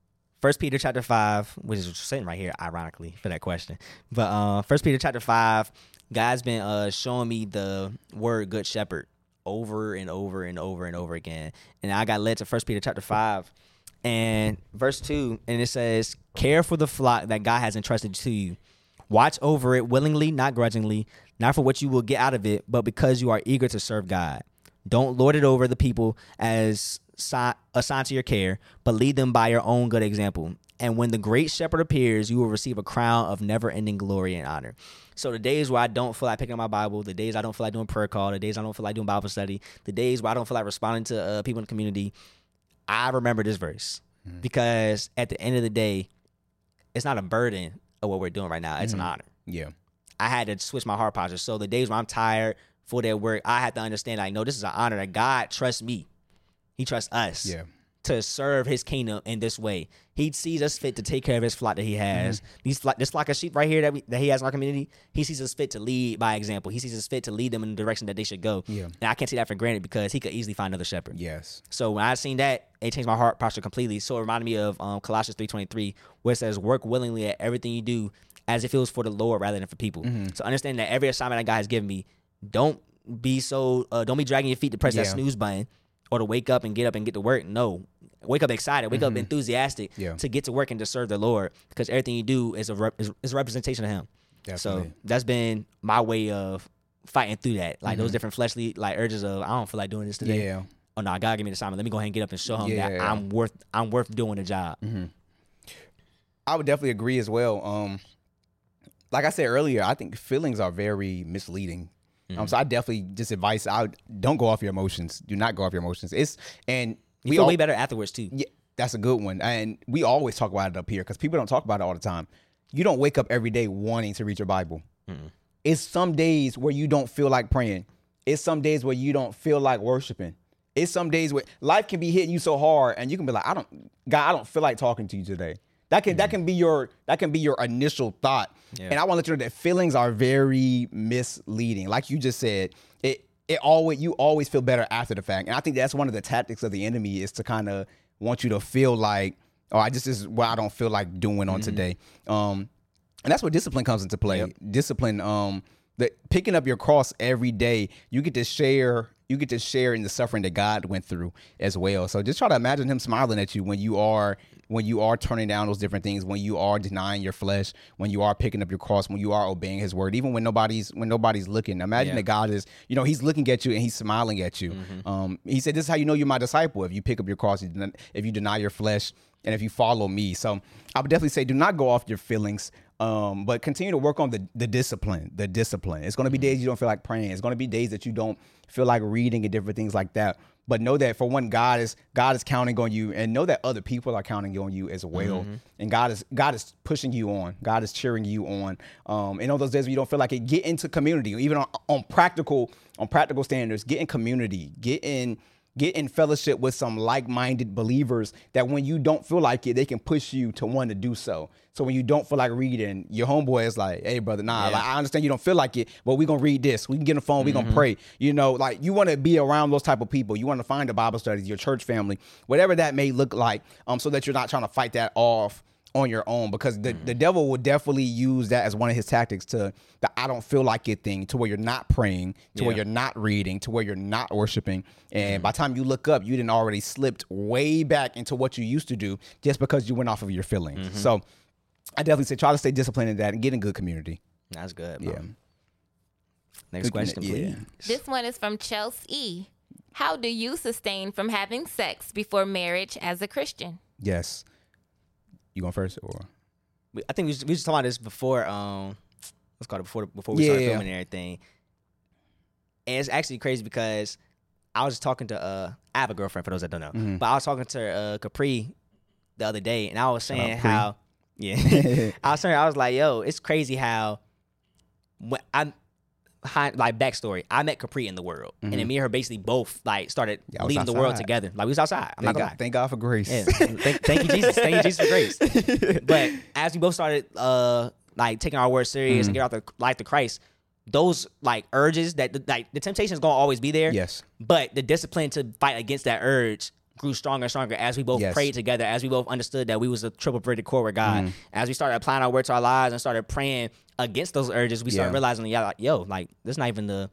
First Peter chapter five, which is sitting right here, ironically, for that question. But uh, First Peter chapter five, God's been uh, showing me the word good shepherd over and over and over and over again. And I got led to First Peter chapter five and verse two, and it says, care for the flock that God has entrusted to you. Watch over it willingly, not grudgingly, not for what you will get out of it, but because you are eager to serve God. Don't lord it over the people as assigned to your care, but lead them by your own good example. And when the great shepherd appears, you will receive a crown of never-ending glory and honor. So the days where I don't feel like picking up my Bible, the days I don't feel like doing prayer call, the days I don't feel like doing Bible study, the days where I don't feel like responding to uh, people in the community, I remember this verse. Mm-hmm. Because at the end of the day, it's not a burden of what we're doing right now. It's mm-hmm. an honor. Yeah. I had to switch my heart posture. So the days when I'm tired for that work, I have to understand, like, no, this is an honor that God trusts me. He trusts us yeah. to serve his kingdom in this way. He sees us fit to take care of his flock that he has. Mm-hmm. These flock, this flock of sheep right here that we, that he has in our community, he sees us fit to lead by example. He sees us fit to lead them in the direction that they should go. Yeah. And I can't take that for granted because he could easily find another shepherd. Yes. So when I seen that, it changed my heart posture completely. So it reminded me of um, Colossians three twenty-three, where it says, work willingly at everything you do as if it was for the Lord rather than for people. Mm-hmm. So understand that every assignment that God has given me, don't be so, uh, don't be dragging your feet to press yeah. that snooze button or to wake up and get up and get to work. No. Wake up excited. Wake mm-hmm. up enthusiastic yeah. to get to work and to serve the Lord, because everything you do is a, rep- is, is a representation of him. Definitely. So that's been my way of fighting through that. Like mm-hmm. those different fleshly like urges of, I don't feel like doing this today. Yeah. Oh no, God give me the assignment. Let me go ahead and get up and show him yeah. that I'm worth I'm worth doing the job. Mm-hmm. I would definitely agree as well. Um, like I said earlier, I think feelings are very misleading. Mm-hmm. Um, so I definitely just advise I would, don't go off your emotions. Do not go off your emotions. It's and you we feel all, way better afterwards too. Yeah, that's a good one. And we always talk about it up here because people don't talk about it all the time. You don't wake up every day wanting to read your Bible. Mm-mm. It's some days where you don't feel like praying. It's some days where you don't feel like worshiping. It's some days where life can be hitting you so hard and you can be like, I don't, God, I don't feel like talking to you today. That can mm-hmm. that can be your that can be your initial thought. Yeah. And I want to let you know that feelings are very misleading. Like you just said, it it always you always feel better after the fact. And I think that's one of the tactics of the enemy is to kind of want you to feel like, oh, I just this is what I don't feel like doing on mm-hmm. today. Um, and that's where discipline comes into play. Yep. Discipline, um, the picking up your cross every day, you get to share. You get to share in the suffering that God went through as well. So just try to imagine him smiling at you when you are when you are turning down those different things, when you are denying your flesh, when you are picking up your cross, when you are obeying his word, even when nobody's when nobody's looking. Imagine yeah. that God is, you know, he's looking at you and he's smiling at you. Mm-hmm. Um, he said, this is how you know you're my disciple, if you pick up your cross, if you deny your flesh, and if you follow me. So I would definitely say do not go off your feelings. Um, but continue to work on the the discipline, the discipline. It's going to be days you don't feel like praying. It's going to be days that you don't feel like reading and different things like that. But know that for one, God is God is counting on you, and know that other people are counting on you as well. Mm-hmm. And God is God is pushing you on. God is cheering you on. Um, and on those days where you don't feel like it, get into community, even on, on practical on practical standards. Get in community. Get in. Get in fellowship with some like-minded believers that when you don't feel like it, they can push you to want to do so. So when you don't feel like reading, your homeboy is like, hey, brother, nah, yeah. like, I understand you don't feel like it, but we're going to read this. We can get on the phone. We're mm-hmm. going to pray. You know, like you want to be around those type of people. You want to find a Bible studies, your church family, whatever that may look like, um, so that you're not trying to fight that off on your own, because the, mm-hmm. the devil will definitely use that as one of his tactics to the I don't feel like it thing, to where you're not praying, to yeah. where you're not reading, to where you're not worshiping. And mm-hmm. by the time you look up, you didn't already slipped way back into what you used to do just because you went off of your feelings. Mm-hmm. So I definitely say try to stay disciplined in that and get in good community. That's good. Yeah. Mom. Next question, yeah. please. This one is from Chelsea E. How do you sustain from having sex before marriage as a Christian? Yes. You going first, or I think we just, we just talked about this before. Um, let's call it before before we yeah. started filming and everything. And it's actually crazy because I was just talking to uh, I have a girlfriend for those that don't know, mm-hmm. but I was talking to uh, Capri the other day, and I was saying how yeah, I was saying I was like, yo, it's crazy how when I. Like backstory, I met Capri in the world, mm-hmm. and then me and her basically both like started yeah, leading outside. the world together. Like we was outside. I'm thank not God, God. Thank God for grace. Yeah. thank, thank you, Jesus. Thank you, Jesus, for grace. But as we both started, uh, like taking our word serious mm-hmm. and get out the life to Christ, those like urges that like the temptation is gonna always be there. Yes. But the discipline to fight against that urge grew stronger and stronger as we both Yes. prayed together, as we both understood that we was a triple threaded cord with God. Mm. As we started applying our word to our lives and started praying against those urges, we started Yeah. realizing, yeah, like, yo, like this is not even the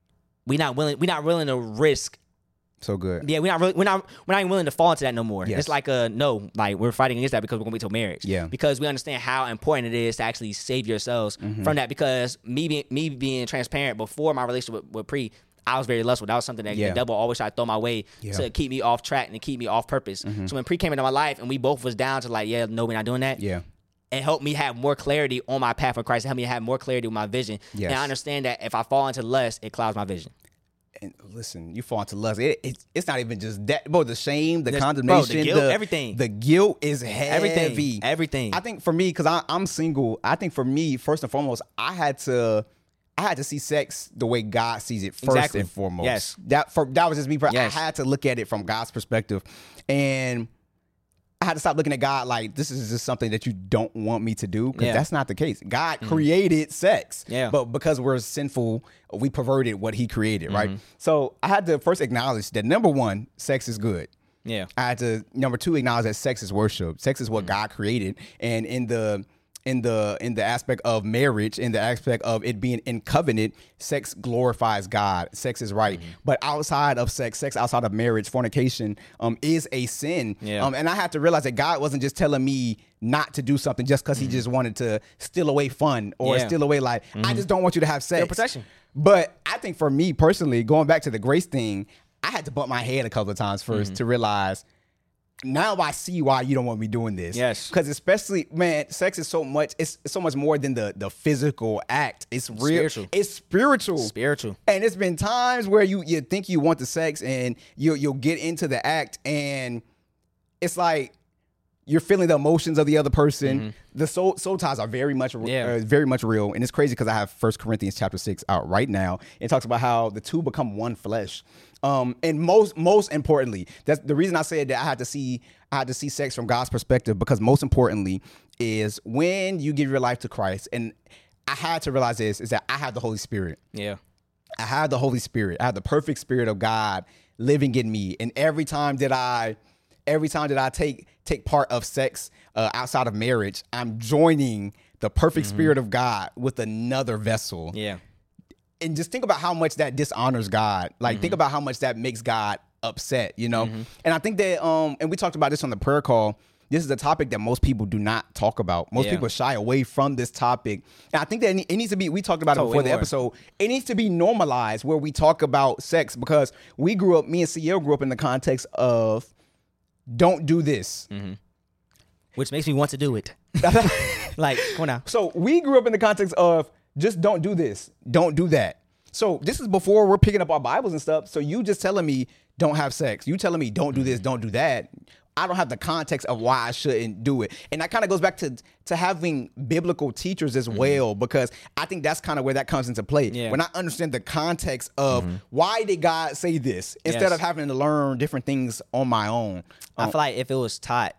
we not willing we not willing to risk. So good. Yeah, we're not really, we're not we're not even willing to fall into that no more. Yes. It's like a no, like we're fighting against that because we're gonna wait till marriage. Yeah. Because we understand how important it is to actually save yourselves Mm-hmm. from that. Because me being me being transparent before my relationship with, with Pre, I was very lustful. That was something that Yeah. the devil always tried to throw my way Yeah. to keep me off track and to keep me off purpose. So when Pre came into my life and we both was down to like, yeah, no, we're not doing that. Yeah. It helped me have more clarity on my path for Christ. It helped me have more clarity with my vision. Yes. And I understand that if I fall into lust, it clouds my vision. And listen, you fall into lust. It, it, it's not even just that, bro. The shame, the Yes, bro, the condemnation, guilt, everything. The guilt is heavy. Everything. Everything. I think for me, because I'm single, I think for me, first and foremost, I had to, I had to see sex the way God sees it first Exactly. and foremost. Yes. That for that was just me. Yes. I had to look at it from God's perspective, and I had to stop looking at God like this is just something that you don't want me to do, because Yeah. that's not the case. God created sex, Yeah. but because we're sinful, we perverted what He created, right? Mm-hmm. So I had to first acknowledge that number one, sex is good. Yeah. I had to number two acknowledge that sex is worship. Sex is what God created, and in the in the in the aspect of marriage, in the aspect of it being in covenant, sex glorifies God. Sex is right, but outside of sex, sex outside of marriage, fornication, um, is a sin. Yeah. Um, and I had to realize that God wasn't just telling me not to do something just because He just wanted to steal away fun or Yeah. steal away like I just don't want you to have sex. protection. But I think for me personally, going back to the grace thing, I had to bump my head a couple of times 1st to realize now I see why you don't want me doing this. Yes. Because especially, man, sex is so much, it's, it's so much more than the the physical act. It's real. Spiritual. It's spiritual. Spiritual. And it's been times where you you think you want the sex and you you'll get into the act and it's like you're feeling the emotions of the other person. The soul soul ties are very much Yeah. uh, very much real, and it's crazy because I have First Corinthians chapter six out right now. It talks about how the two become one flesh. Um, and most most importantly, that's the reason I said that I had to see I had to see sex from God's perspective, because most importantly is when you give your life to Christ, and I had to realize this, is that I have the Holy Spirit. Yeah. I have the Holy Spirit. I have the perfect Spirit of God living in me. And every time that I, every time that I take take part of sex uh, outside of marriage, I'm joining the perfect Spirit of God with another vessel. Yeah. And just think about how much that dishonors God. Like think about how much that makes God upset. You know. And I think that um, and we talked about this on the prayer call. This is a topic that most people do not talk about. Most Yeah. people shy away from this topic. And I think that it needs to be, we talked about it Talk before way the more. episode. It needs to be normalized where we talk about sex, because we grew up, me and C L grew up in the context of don't do this. Which makes me want to do it. Like, come on now. So we grew up in the context of just don't do this, don't do that. So this is before we're picking up our Bibles and stuff. So you just telling me don't have sex. You telling me don't do this, don't do that. I don't have the context of why I shouldn't do it. And that kind of goes back to to having biblical teachers as well, because I think that's kind of where that comes into play. Yeah. When I understand the context of why did God say this, instead Yes. of having to learn different things on my own. I Um, feel like if it was taught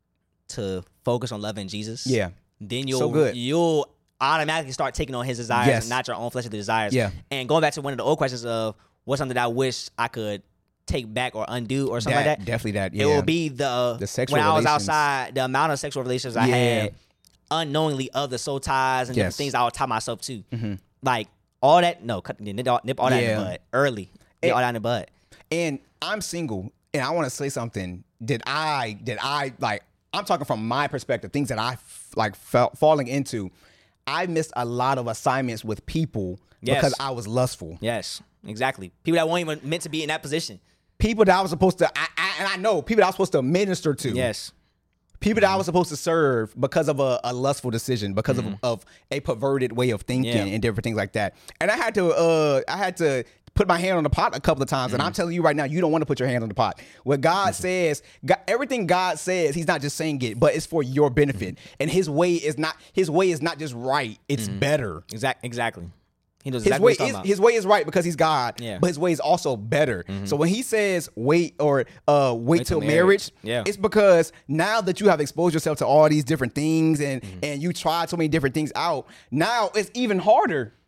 to focus on loving Jesus, Yeah. then you'll So good. you'll automatically start taking on His desires Yes. and not your own fleshly desires. Yeah. And going back to one of the old questions of what's something that I wish I could take back or undo or something that, like that. Definitely that. Yeah. It will be the, The sexual when I was relations. outside, the amount of sexual relations I Yeah. had unknowingly of the soul ties and Yes. different things I would tie myself to. Like all that, no, cut, nip, all- nip all that in Yeah. the bud early. Nip all that in the bud. And I'm single, and I want to say something. Did I? Did I like? I'm talking from my perspective. Things that I f- like felt falling into. I missed a lot of assignments with people Yes. because I was lustful. Yes, exactly. People that weren't even meant to be in that position. People that I was supposed to, I, I, and I know people that I was supposed to minister to. Yes. People that I was supposed to serve because of a, a lustful decision, because of, of a perverted way of thinking Yeah. and different things like that. And I had to, uh, I had to put my hand on the pot a couple of times. And I'm telling you right now, you don't want to put your hand on the pot. What God says, God, everything God says, He's not just saying it, but it's for your benefit. And His way is not, His way is not just right; it's better. Exact. Exactly. He knows His exactly way what he's talking is about. His way is right because He's God, Yeah. but His way is also better. So when He says wait or uh, wait, till till marriage, marriage. Yeah. it's because now that you have exposed yourself to all these different things and Mm-hmm. and you tried so many different things out, now it's even harder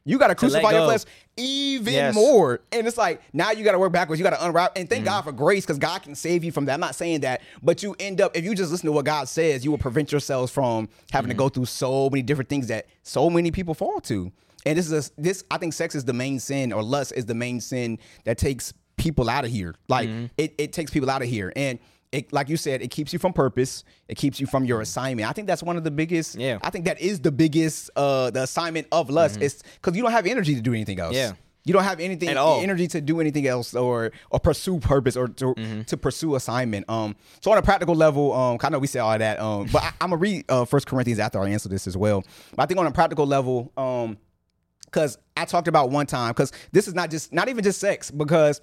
You got to crucify your go. flesh even Yes. more. And it's like, now you got to work backwards. You got to unwrap. And thank Mm-hmm. God for grace, because God can save you from that. I'm not saying that, but you end up, if you just listen to what God says, you will prevent yourselves from having Mm-hmm. to go through so many different things that so many people fall to. And this is a, this, I think sex is the main sin, or lust is the main sin that takes people out of here. Like Mm-hmm. it, it takes people out of here. And it, like you said, it keeps you from purpose. It keeps you from your assignment. I think that's one of the biggest. Yeah. I think that is the biggest. Uh, the assignment of lust is because you don't have energy to do anything else. Yeah. You don't have anything At all. energy to do anything else, or or pursue purpose, or to, Mm-hmm. to pursue assignment. Um. So on a practical level, um, I know we said all that. Um. But I, I'm gonna read uh First Corinthians after I answer this as well. But I think on a practical level, um, because I talked about one time, because this is not just not even just sex, because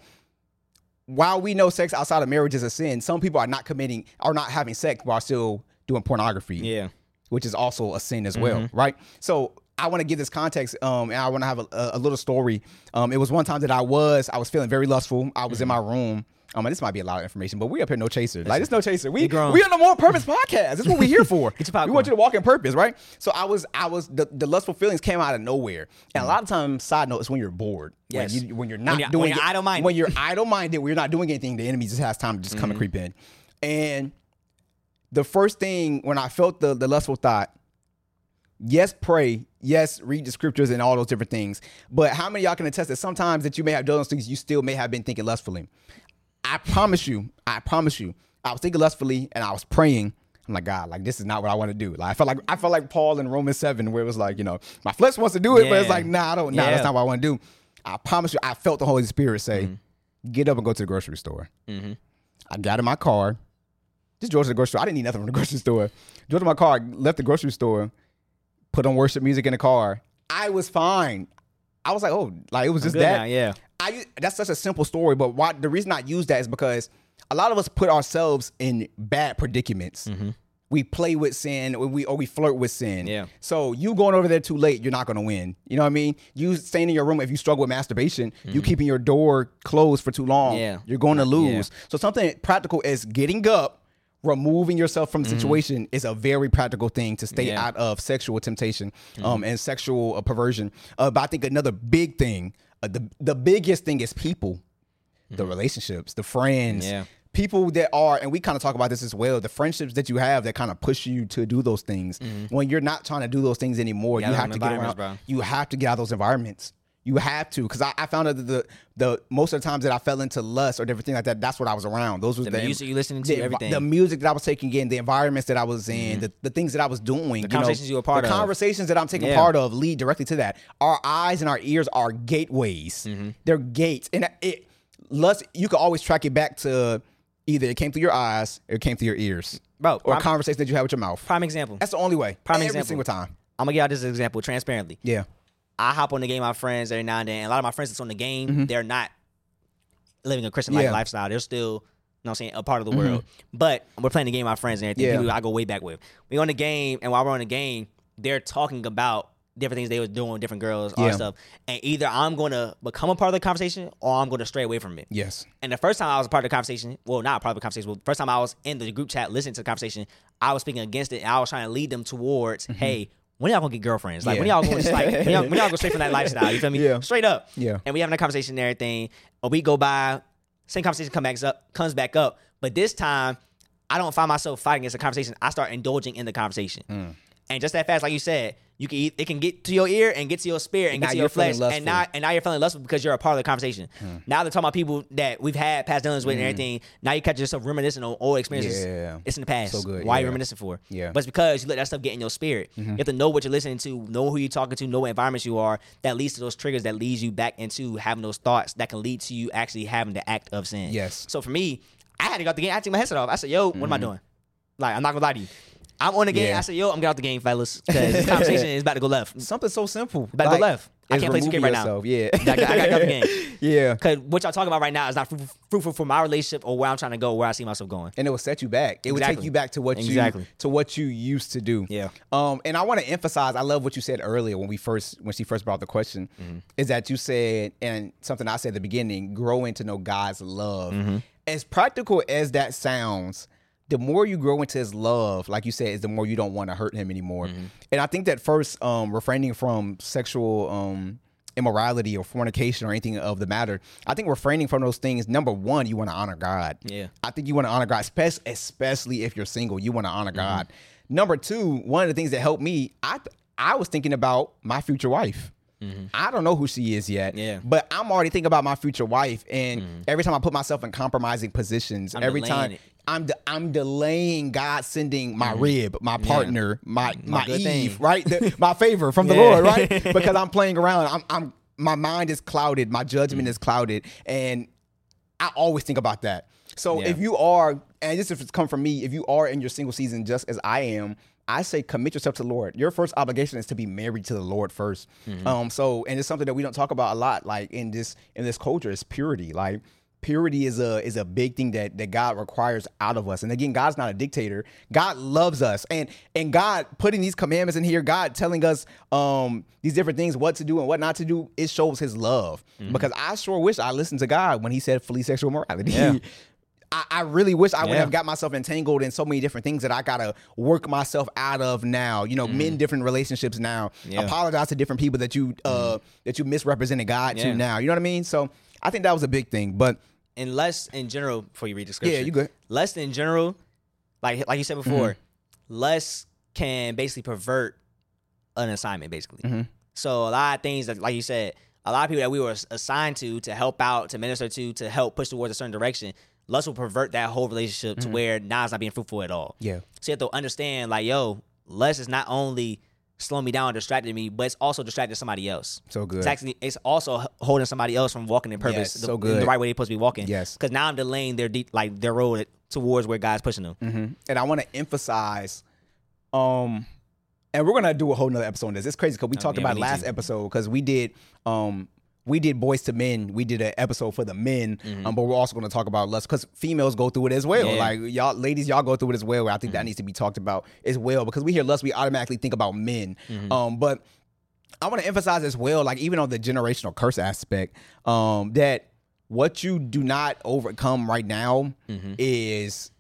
while we know sex outside of marriage is a sin, some people are not committing, are not having sex while still doing pornography, Yeah. which is also a sin as well, right? So I want to give this context, um, and I want to have a, a little story. Um, it was one time that I was, I was feeling very lustful. I was in my room. Um, and this might be a lot of information, but we up here no chaser. Like, this no chaser. We grown. we on the More Purpose podcast. That's what we're here for. Get your popcorn. We want you to walk in purpose, right? So I was, I was the, the lustful feelings came out of nowhere, and a lot of times, side note, it's when you're bored. Yes. When, you, when you're not When you're- doing when you're it- idle-minded. When you're idle-minded, when you're not doing anything, the enemy just has time to just come and creep in. And the first thing when I felt the the lustful thought, yes, pray, yes, read the scriptures and all those different things. But how many of y'all can attest that sometimes that you may have done those things, you still may have been thinking lustfully? I promise you, I promise you, I was thinking lustfully and I was praying. I'm like, God, like, this is not what I want to do. Like, I felt like I felt like Paul in Romans seven, where it was like, you know, my flesh wants to do it, but it's Yeah. like, nah, I don't, nah, Yeah. that's not what I want to do. I promise you, I felt the Holy Spirit say, get up and go to the grocery store. Mm-hmm. I got in my car, just drove to the grocery store. I didn't need nothing from the grocery store. Drove to my car, left the grocery store, put on worship music in the car. I was fine. I was like, oh, like, it was just Good that. now, yeah. I that's such a simple story, but why the reason I use that is because a lot of us put ourselves in bad predicaments. Mm-hmm. We play with sin, or we or we flirt with sin. Yeah. So you going over there too late, you're not going to win. You know what I mean? You staying in your room, if you struggle with masturbation, you keeping your door closed for too long, Yeah. you're going to lose. So something practical as getting up, removing yourself from the situation is a very practical thing to stay Yeah. out of sexual temptation um, and sexual uh, perversion. Uh, but I think another big thing, uh, the the biggest thing is people, the relationships, the friends, Yeah. people that are, and we kind of talk about this as well, the friendships that you have that kind of push you to do those things. When you're not trying to do those things anymore, Get you out have of to them get around. environments, You have to get out of those environments. You have to, because I, I found out that the the most of the times that I fell into lust or different things like that, that's what I was around. Those was The the, music you listening to, the, everything. the music that I was taking in, the environments that I was in, the, the things that I was doing, the conversations you were part the of. conversations that I'm taking Yeah. part of lead directly to that. Our eyes and our ears are gateways. Mm-hmm. They're gates, and it lust. You can always track it back to either it came through your eyes or it came through your ears, Bro, or a prime, conversation that you had with your mouth. prime example. That's the only way. Prime Every example. single time. I'm gonna give out this example transparently. Yeah. I hop on the game with my friends every now and then. And a lot of my friends that's on the game, they're not living a Christian like Mm-hmm. Yeah. lifestyle. They're still, you know what I'm saying, a part of the world. But we're playing the game with my friends and everything. Yeah. People I go way back with. We on the game, and while we're on the game, they're talking about different things they was doing with different girls, all Yeah. that stuff. And either I'm gonna become a part of the conversation or I'm gonna stray away from it. Yes. And the first time I was a part of the conversation, well, not a part of the conversation, well, the first time I was in the group chat listening to the conversation, I was speaking against it, and I was trying to lead them towards, hey, when y'all gonna get girlfriends? Like, when Mm-hmm. Yeah. y'all going to like, when y'all, when y'all go straight from that lifestyle? You feel me? Yeah. Straight up. Yeah. And we having a conversation and everything. Or we go by, same conversation come back up, comes back up. But this time, I don't find myself fighting against the conversation. I start indulging in the conversation. Mm. And just that fast, like you said, you can eat, it can get to your ear and get to your spirit and Now get to you're your flesh, feeling and now and now you're feeling lustful because you're a part of the conversation. Hmm. Now they're talking about people that we've had past dealings with and everything. Now you catch yourself reminiscing on old experiences. Yeah. It's in the past. So good, Why are you yeah. reminiscing for? Yeah. Mm-hmm. But it's because you let that stuff get in your spirit. You have to know what you're listening to, know who you're talking to, know what environments you are. That leads to those triggers that leads you back into having those thoughts that can lead to you actually having the act of sin. Yes. So for me, I had to go out the game. I had to take my headset off. I said, "Yo, what am I doing?" Like, I'm not gonna lie to you. I'm on the game. Mm-hmm. Yeah. I said, "Yo, I'm getting out the game, fellas, because this conversation is about to go left. Something so simple. About to go left. I is can't play two K right now. removing yourself. I got, I got another game. Yeah. Because what y'all talking about right now is not fruitful, fruitful for my relationship or where I'm trying to go, where I see myself going. And it will set you back. It would take Exactly. you back to what Exactly. you to what you used to do. Yeah. Um, and I want to emphasize. I love what you said earlier when we first when she first brought up the question, Mm-hmm. is that you said, and something I said at the beginning, growing to know God's love. Mm-hmm. As practical as that sounds, the more you grow into His love, like you said, is the more you don't want to hurt Him anymore. Mm-hmm. And I think that first, um, refraining from sexual um immorality or fornication or anything of the matter. I think refraining from those things, number one, you want to honor God. Yeah. I think you want to honor God, especially, especially if you're single. You want to honor mm-hmm. God. Number two, one of the things that helped me, I I was thinking about my future wife. Mm-hmm. I don't know who she is yet, yeah. but I'm already thinking about my future wife. And mm-hmm. every time I put myself in compromising positions, I'm every time it. I'm de- I'm delaying God sending my mm-hmm. rib, my partner, yeah. my my, my Eve, thing. right? The, my favor from the yeah. Lord, right? Because I'm playing around. I'm I'm my mind is clouded, my judgment mm-hmm. is clouded, and I always think about that. So yeah. if you are, and this has come from me, if you are in your single season just as I am, I say commit yourself to the Lord. Your first obligation is to be married to the Lord first. Mm-hmm. Um, so, and it's something that we don't talk about a lot, like in this in this culture, is purity. Like purity is a is a big thing that that God requires out of us. And again, God's not a dictator. God loves us, and and God putting these commandments in here, God telling us um these different things, what to do and what not to do. It shows His love. Mm-hmm. Because I sure wish I listened to God when He said flee sexual morality. Yeah. I, I really wish I would yeah. have got myself entangled in so many different things that I gotta work myself out of now. You know, mm. mend different relationships now. Yeah. Apologize to different people that you uh, mm. that you misrepresented God yeah. to now. You know what I mean? So I think that was a big thing. But and less in general, before you read the scripture, yeah, you good. Less in general, like like you said before, mm-hmm. less can basically pervert an assignment, basically. Mm-hmm. So a lot of things that, like you said, a lot of people that we were assigned to to help out, to minister to, to help push towards a certain direction. Lust will pervert that whole relationship to mm-hmm. where now it's not being fruitful at all. Yeah. So you have to understand, like, yo, lust is not only slowing me down and distracting me, but it's also distracting somebody else. So good. It's actually it's also holding somebody else from walking in purpose. Yes, the, so good. The right way they're supposed to be walking. Yes. Because now I'm delaying their deep, like their road towards where God's pushing them. Mm-hmm. And I want to emphasize, um, and we're gonna do a whole nother episode on this. It's crazy because we oh, talked yeah, about we last to. episode because we did um. We did Boys to Men. We did an episode for the men, mm-hmm. um, but we're also going to talk about lust because females go through it as well. Yeah. Like y'all, ladies, y'all go through it as well. I think mm-hmm. that needs to be talked about as well because we hear lust, we automatically think about men. Mm-hmm. Um, but I want to emphasize as well, like even on the generational curse aspect, um, that what you do not overcome right now mm-hmm. is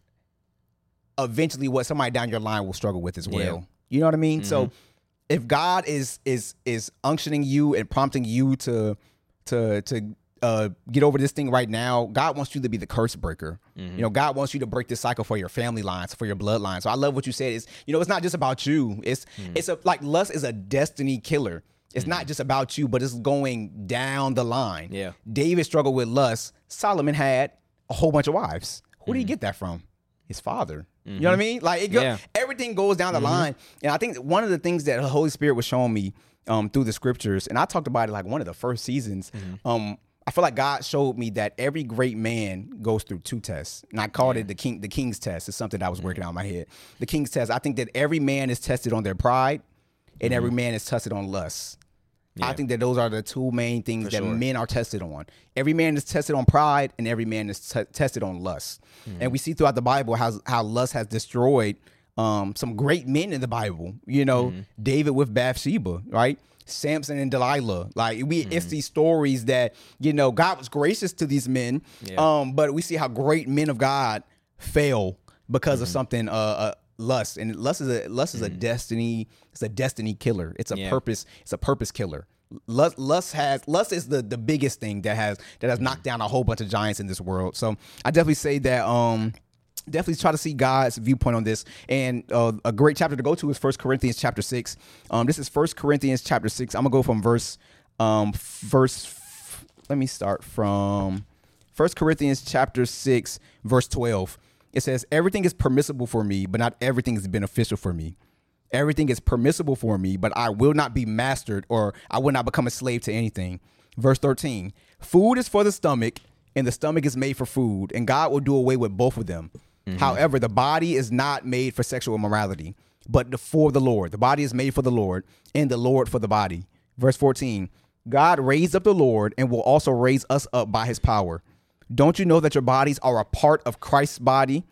eventually what somebody down your line will struggle with as well. Yeah. You know what I mean? Mm-hmm. So if God is is is unctioning you and prompting you to to to uh, get over this thing right now, God wants you to be the curse breaker. Mm-hmm. You know, God wants you to break this cycle for your family lines, for your bloodline. So I love what you said. Is you know, it's not just about you. It's mm-hmm. it's a like lust is a destiny killer. It's mm-hmm. not just about you, but it's going down the line. Yeah. David struggled with lust. Solomon had a whole bunch of wives. Who mm-hmm. did he get that from? His father. Mm-hmm. You know what I mean? Like it go, yeah. everything goes down the mm-hmm. line. And I think one of the things that the Holy Spirit was showing me um, through the scriptures, and I talked about it like one of the first seasons. Mm-hmm. Um, I feel like God showed me that every great man goes through two tests. And I called yeah. it the king, the king's test. It's something that I was working mm-hmm. out in my head. The king's test. I think that every man is tested on their pride and mm-hmm. every man is tested on lust. Yeah. I think that those are the two main things For that sure. men are tested on. Every man is tested on pride and every man is t- tested on lust. Mm-hmm. And we see throughout the Bible how, how lust has destroyed um, some great men in the Bible. You know, mm-hmm. David with Bathsheba, right? Samson and Delilah. Like we, mm-hmm. it's these stories that, you know, God was gracious to these men. Yeah. Um, but we see how great men of God fail because mm-hmm. of something, uh, uh lust. And lust is a lust is mm-hmm. a destiny. It's a destiny killer. It's a yeah. purpose. It's a purpose killer. Lust, lust has lust is the the biggest thing that has that has knocked down a whole bunch of giants in this world. So I definitely say that um definitely try to see God's viewpoint on this. And uh, a great chapter to go to is First Corinthians chapter six. Um, this is First Corinthians chapter six. I'm gonna go from verse um verse. Let me start from First Corinthians chapter six, verse twelve. It says, "Everything is permissible for me, but not everything is beneficial for me. Everything is permissible for me, but I will not be mastered, or I will not become a slave to anything." Verse thirteen, "Food is for the stomach, and the stomach is made for food, and God will do away with both of them. Mm-hmm. However, the body is not made for sexual immorality, but the, for the Lord. The body is made for the Lord, and the Lord for the body." Verse fourteen, "God raised up the Lord and will also raise us up by his power. Don't you know that your bodies are a part of Christ's body?"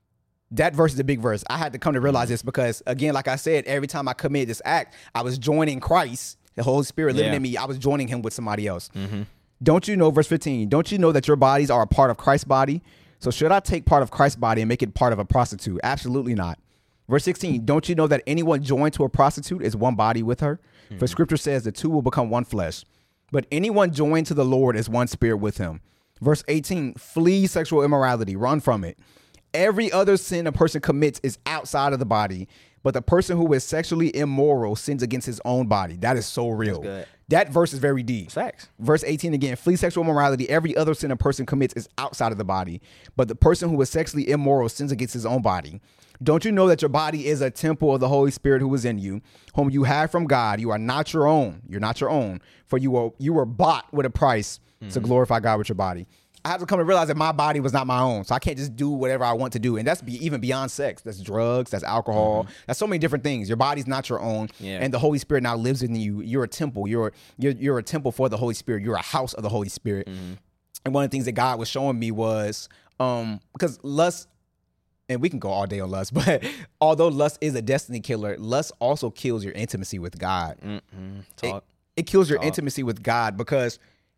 That verse is a big verse. I had to come to realize this because, again, like I said, every time I committed this act, I was joining Christ, the Holy Spirit living yeah. in me. I was joining him with somebody else. Mm-hmm. Don't you know, verse fifteen, "Don't you know that your bodies are a part of Christ's body? So should I take part of Christ's body and make it part of a prostitute? Absolutely not." Verse sixteen, "Don't you know that anyone joined to a prostitute is one body with her? Mm-hmm. For scripture says the two will become one flesh. But anyone joined to the Lord is one spirit with him. Verse eighteen, flee sexual immorality, run from it. Every other sin a person commits is outside of the body, but the person who is sexually immoral sins against his own body. That is so real. good. That verse is very deep. Facts. Verse eighteen again, flee sexual immorality. Every other sin a person commits is outside of the body, but the person who is sexually immoral sins against his own body. Don't you know that your body is a temple of the Holy Spirit who is in you, whom you have from God? You are not your own. You're not your own, for you were you were bought with a price mm-hmm. to glorify God with your body. I have to come to realize that my body was not my own, so I can't just do whatever I want to do, and that's be, even beyond sex. That's drugs. That's alcohol. Mm-hmm. That's so many different things. Your body's not your own, yeah. and the Holy Spirit now lives in you. You're a temple. You're you're you're a temple for the Holy Spirit. You're a house of the Holy Spirit. Mm-hmm. And one of the things that God was showing me was um, because lust. And we can go all day on lust, but although lust is a destiny killer, lust also kills your intimacy with God. It, it kills your Talk. intimacy with God because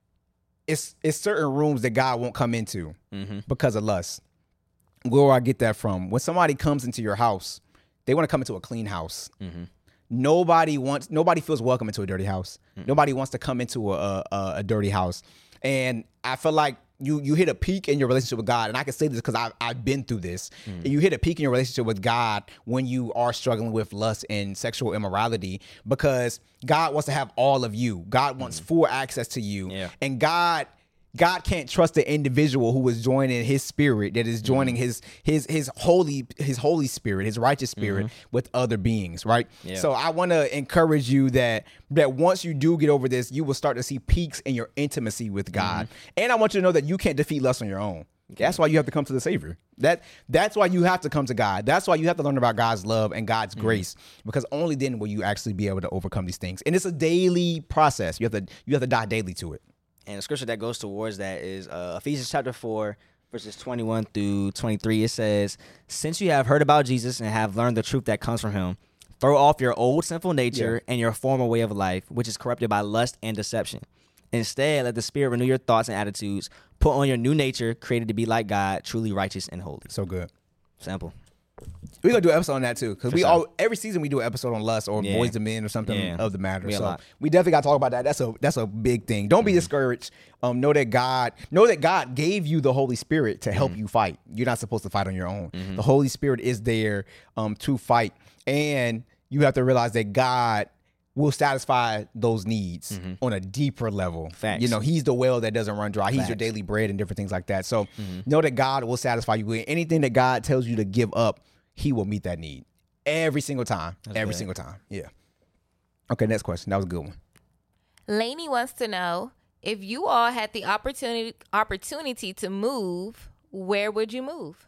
it's it's certain rooms that God won't come into mm-hmm. because of lust. Where do I get that from? When somebody comes into your house, they want to come into a clean house. Mm-hmm. Nobody wants. Nobody feels welcome into a dirty house. Mm-hmm. Nobody wants to come into a, a, a dirty house. And I feel like you you hit a peak in your relationship with God, and I can say this because I've, I've been through this. Mm. You hit a peak in your relationship with God when you are struggling with lust and sexual immorality, because God wants to have all of you. God wants mm. full access to you, yeah. and God God can't trust the individual who is joining His Spirit, that is joining mm. his his his holy his Holy Spirit, His righteous Spirit mm-hmm. with other beings, right? Yeah. So I want to encourage you that that once you do get over this, you will start to see peaks in your intimacy with God, mm-hmm. and I want you to know that you can't defeat lust on your own. Okay. That's why you have to come to the Savior. That that's why you have to come to God. That's why you have to learn about God's love and God's mm-hmm. grace, because only then will you actually be able to overcome these things. And it's a daily process. You have to you have to die daily to it. And the scripture that goes towards that is uh, Ephesians chapter four, verses twenty-one through twenty-three. It says, since you have heard about Jesus and have learned the truth that comes from him, throw off your old sinful nature yeah. and your former way of life, which is corrupted by lust and deception. Instead, let the Spirit renew your thoughts and attitudes. Put on your new nature, created to be like God, truly righteous and holy. So good. Simple. We're going to do an episode on that, too, because we sure. all every season we do an episode on lust or yeah. boys to men or something yeah. of the matter. We so we definitely got to talk about that. That's a that's a big thing. Don't mm-hmm. be discouraged. Um, know that God know that God gave you the Holy Spirit to help mm-hmm. you fight. You're not supposed to fight on your own. Mm-hmm. The Holy Spirit is there um, to fight, and you have to realize that God will satisfy those needs mm-hmm. on a deeper level. Facts. You know, He's the well that doesn't run dry. He's Facts. Your daily bread and different things like that. So mm-hmm. know that God will satisfy you with anything that God tells you to give up. He will meet that need every single time. That's every good. single time. Yeah. Okay, next question. That was a good one. Lainey wants to know, if you all had the opportunity opportunity to move, where would you move?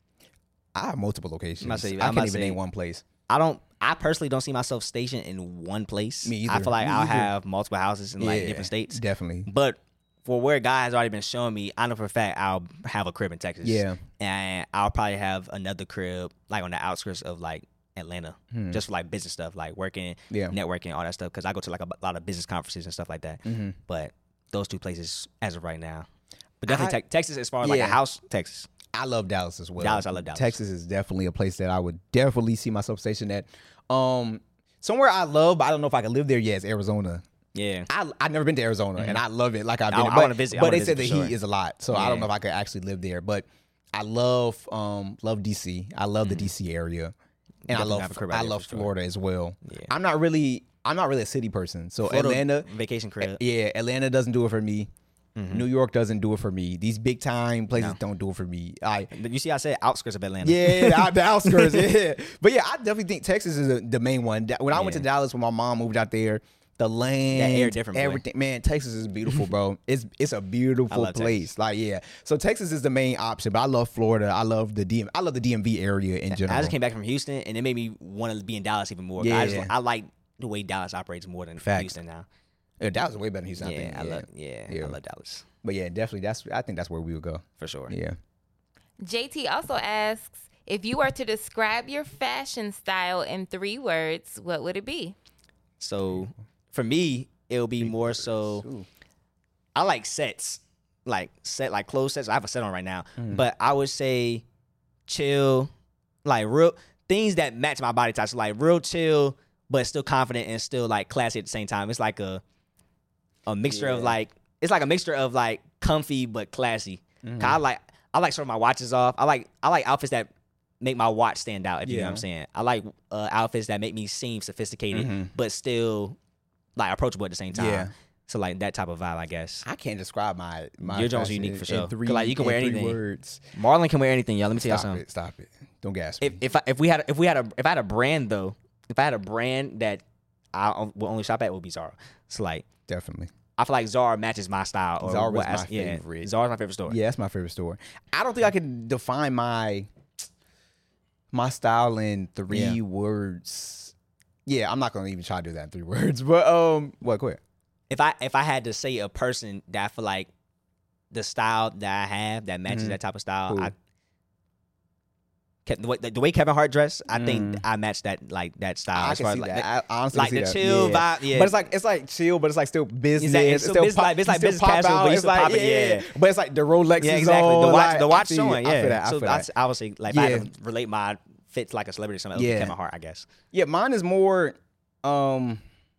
I have multiple locations. I'm say, I I'm can't even say, name one place. I don't. I personally don't see myself stationed in one place. Me either. I feel like Me I'll either. have multiple houses in yeah, like different states. Definitely. But for where God has already been showing me, I know for a fact I'll have a crib in Texas. Yeah. And I'll probably have another crib like on the outskirts of like Atlanta, hmm. just for like business stuff, like working, yeah. networking, all that stuff. Because I go to like a lot of business conferences and stuff like that. Mm-hmm. But those two places as of right now. But definitely I, te- Texas, as far as yeah. like a house, Texas. I love Dallas as well. Dallas, I love Dallas. Texas is definitely a place that I would definitely see myself stationed at. Um, somewhere I love, but I don't know if I can live there yet, is Arizona. Yeah, I I've never been to Arizona, mm-hmm. and I love it. Like I've been, I, but, I want to visit. But they visit said the sure. heat is a lot, so yeah. I don't know if I could actually live there. But I love um love D C. I love mm-hmm. the D C area, and I love I love Florida sure. as well. Yeah. I'm not really I'm not really a city person, so Florida, Atlanta vacation crib. Yeah, Atlanta doesn't do it for me. Mm-hmm. New York doesn't do it for me. These big time places no. don't do it for me. I you see, I said outskirts of Atlanta. Yeah, the outskirts. Yeah, but yeah, I definitely think Texas is a, the main one. When I yeah. went to Dallas when my mom moved out there, the land, that air different, everything. Boy. Man, Texas is beautiful, bro. It's it's a beautiful place. Texas. Like yeah, so Texas is the main option. But I love Florida. I love the D M. I love the D M V area in general. I just came back from Houston, and it made me want to be in Dallas even more. Yeah, I, just, I like the way Dallas operates more than Fact. Houston now. Yeah, Dallas is way better than Houston. Yeah, I, think. I yeah. love. Yeah, yeah, I love Dallas. But yeah, definitely. That's I think that's where we would go for sure. Yeah. J T also asks, if you were to describe your fashion style in three words, what would it be? So for me, it'll be more so. Ooh. I like sets, like set like clothes sets. I have a set on right now, mm. but I would say chill, like real things that match my body type. So like real chill, but still confident and still like classy at the same time. It's like a a mixture of Yeah. like it's like a mixture of like comfy but classy. Mm-hmm. 'Cause I like I like sort of my watches off. I like I like outfits that make my watch stand out. If you know what I'm Yeah. saying. I like uh, outfits that make me seem sophisticated Mhm. but still like approachable at the same time. Yeah. So like that type of vibe, I guess. I can't describe my my. Your Jones fashion unique in- for in sure. Three, 'Cause, like, you can in wear three anything. Words. Marlon can wear anything, y'all. Let me tell y'all Stop something. it. Stop it. Don't gas me. If if I, if we had if we had a if I had a brand though, if I had a brand that I will only shop at, it would be Zara. So like Definitely. I feel like Zara matches my style. Or Zara was what I- my yeah, favorite. Zara's my favorite store. Yeah, that's my favorite store. I don't think I can define my my style in three Yeah. words. Yeah, I'm not gonna even try to do that in three words. But um, what? Go ahead. If I if I had to say a person that I feel like the style that I have that matches Mhm. that type of style, Who? I Ke- the way, the way Kevin Hart dressed, I Mm. think I match that like that style. I as can far see as, like, that. I honestly like can the see that. chill yeah. vibe, yeah. But it's like it's like chill, but it's like still business. Exactly. It's It's still still business- pop, like- it's like still business pop casual, out. but you It's still like pop it, yeah. yeah. But it's like the Rolex yeah, is exactly. on. The watch, like, the I watch see- showing, I yeah. feel that. I so feel I, that. I would say like if I Yeah. had to relate my fits like a celebrity or something, it would Yeah. be Kevin Hart, I guess. Yeah, mine is more. Um,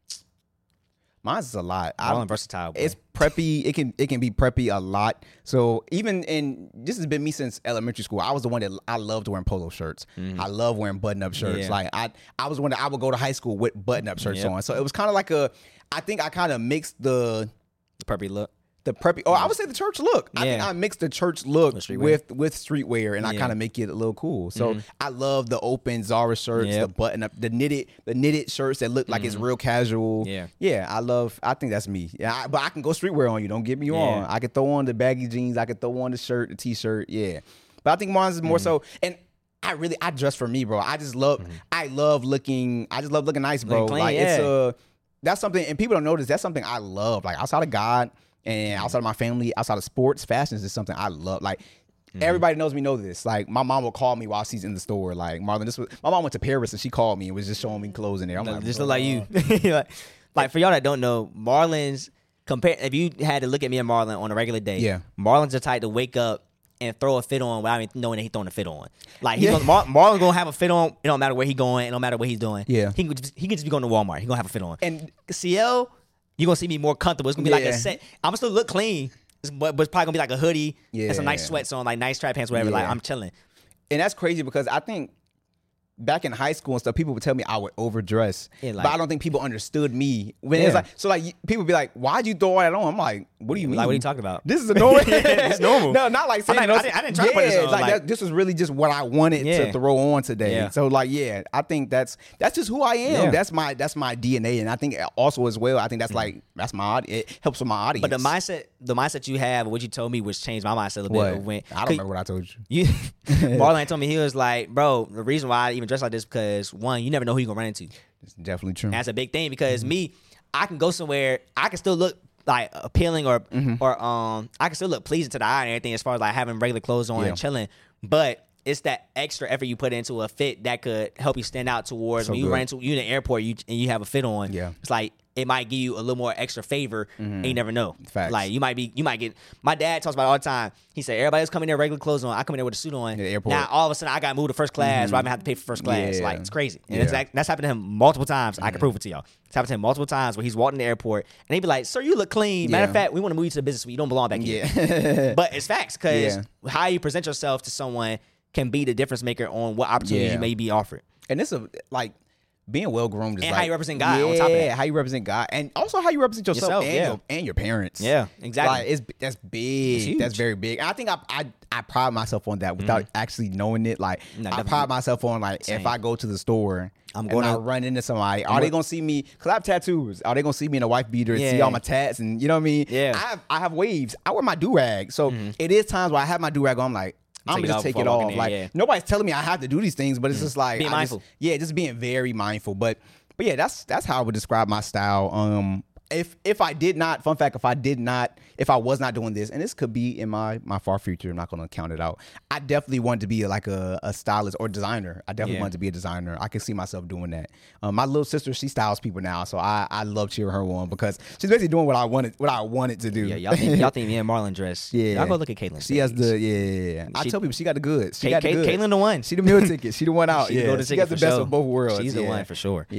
mine's is a lot. I All don't- versatile. Boy. It's preppy. It can it can be preppy a lot. So even in this has been me since elementary school. I was the one that I loved wearing polo shirts. I love wearing button up shirts. Yeah. Like I I was one that I would go to high school with button up shirts Yep. on. So it was kind of like a. I think I kind of mixed the the preppy look. the preppy. Or I would say the church look. I think Yeah. I mixed the church look With streetwear. with with streetwear, and I Yeah. kind of make it a little cool. So I love the open Zara shirts, Yep. the button up, the knitted the knitted shirts that look like it's real casual. Yeah. yeah. I love. I think that's me. Yeah, I, but I can go streetwear on you. Don't get me wrong. Yeah. I can throw on the baggy jeans. I can throw on the shirt, the t-shirt. Yeah, but I think mine's is more so and. I really I dress for me, bro. I just love I love looking I just love looking nice, bro. Looking clean, like it's yeah. a that's something and people don't notice that's something I love. Like outside of God and outside of my family, outside of sports, fashions is something I love. Like everybody knows me know this. Like my mom will call me while she's in the store. Like Marlon, this was my mom went to Paris and she called me and was just showing me clothes in there. I'm Look, like, just bro. look like you. like, like, for y'all that don't know, Marlon's compare. If you had to look at me and Marlon on a regular day, Yeah. Marlon's the type to wake up and throw a fit on without even knowing that he's throwing a fit on. Like he's Yeah. gonna, Mar- Marlon's gonna have a fit on. It don't matter where he going. It don't matter what he's doing. Yeah. he can just, he can just be going to Walmart. He gonna have a fit on. And C L, you gonna see me more comfortable. It's gonna be like Yeah. a set. I'm gonna still look clean, it's- but, but it's probably gonna be like a hoodie and some nice Yeah. sweats on, like nice track pants, whatever. Like Yeah. I'm chilling. and that's crazy because I think back in high school and stuff, people would tell me I would overdress, Yeah, like- but I don't think people understood me. When Yeah. it's like, so like you- people be like, "Why'd you throw all that on?" I'm like, "What do you mean? Like, what are you talking about? This is a normal. It's normal. No, not like saying I'm not- no, I didn't- I didn't try to yeah, put this on, Like, like- that, this was really just what I wanted Yeah. to throw on today. Yeah. So like, yeah, I think that's that's just who I am. Yeah. That's my that's my D N A, and I think also as well, I think that's like that's my audi- it helps with my audience. But the mindset, the mindset you have, what you told me, was changed my mindset a little what? bit. When, I don't remember what I told you. You, Marlon told me, he was like, bro, the reason why I even dress like this because one, you never know who you're gonna run into. It's definitely true. And that's a big thing because Mm-hmm. me, I can go somewhere, I can still look like appealing or Mm-hmm. or um, I can still look pleasing to the eye and everything as far as like having regular clothes on Yeah. and chilling. But it's that extra effort you put into a fit that could help you stand out towards So when you good. run into you in the airport you and you have a fit on. Yeah. It's like it might give you a little more extra favor and you never know. Facts. Like you might be you might get my dad talks about it all the time. He said everybody's coming there regular clothes on. I come in there with a suit on. the airport. Now all of a sudden I got moved to first class where I even have to pay for first class. Yeah. Like it's crazy. And Yeah. it's like, that's happened to him multiple times. I can prove it to y'all. It's happened to him multiple times where he's walking the airport and they be like, "Sir, you look clean. Matter of Yeah. fact, we want to move you to the business suite. You don't belong back here." Yeah. But it's facts because Yeah. how you present yourself to someone can be the difference maker on what opportunities Yeah. you may be offered. And it's a like being well groomed is And like, how you represent God Yeah, on top of that. how you represent God, and also how you represent yourself, Yourself, and, yeah. your, and your parents. Yeah, exactly. Like it's that's big. It's huge. That's very big. And I think I, I I pride myself on that without actually knowing it. Like No, I definitely. pride myself on like Same. if I go to the store. I'm and gonna- I run into somebody. Are they gonna see me? Cause I have tattoos. Are they gonna see me in a wife beater and see Yeah. all my tats and you know what I mean? Yeah. I have I have waves. I wear my do rag. So it is times where I have my do rag on. I'm like. I'm Take it gonna just off take before it I walk in off. there, Like yeah. nobody's telling me I have to do these things, but it's just like Being I just- mindful. yeah, just being very mindful. But but yeah, that's that's how I would describe my style. Um, if if I did not, fun fact, if I did not, if I was not doing this, and this could be in my my far future, I'm not gonna count it out. I definitely wanted to be like a, a stylist or designer. I definitely Yeah. wanted to be a designer. I can see myself doing that. Um, my little sister, she styles people now, so I I love cheering her on because she's basically doing what I wanted what I wanted to do. Yeah, y'all think, y'all think me and Marlon dress. Yeah. Y'all go look at Caitlyn. She has the yeah, yeah, yeah. I She- tell people she got the goods. She Kay- got the Kay- goods. Caitlyn the one. She the meal ticket. She the one out. She yeah, go to she ticket got the for best sure. of both worlds. She's the yeah. one for sure. Yeah.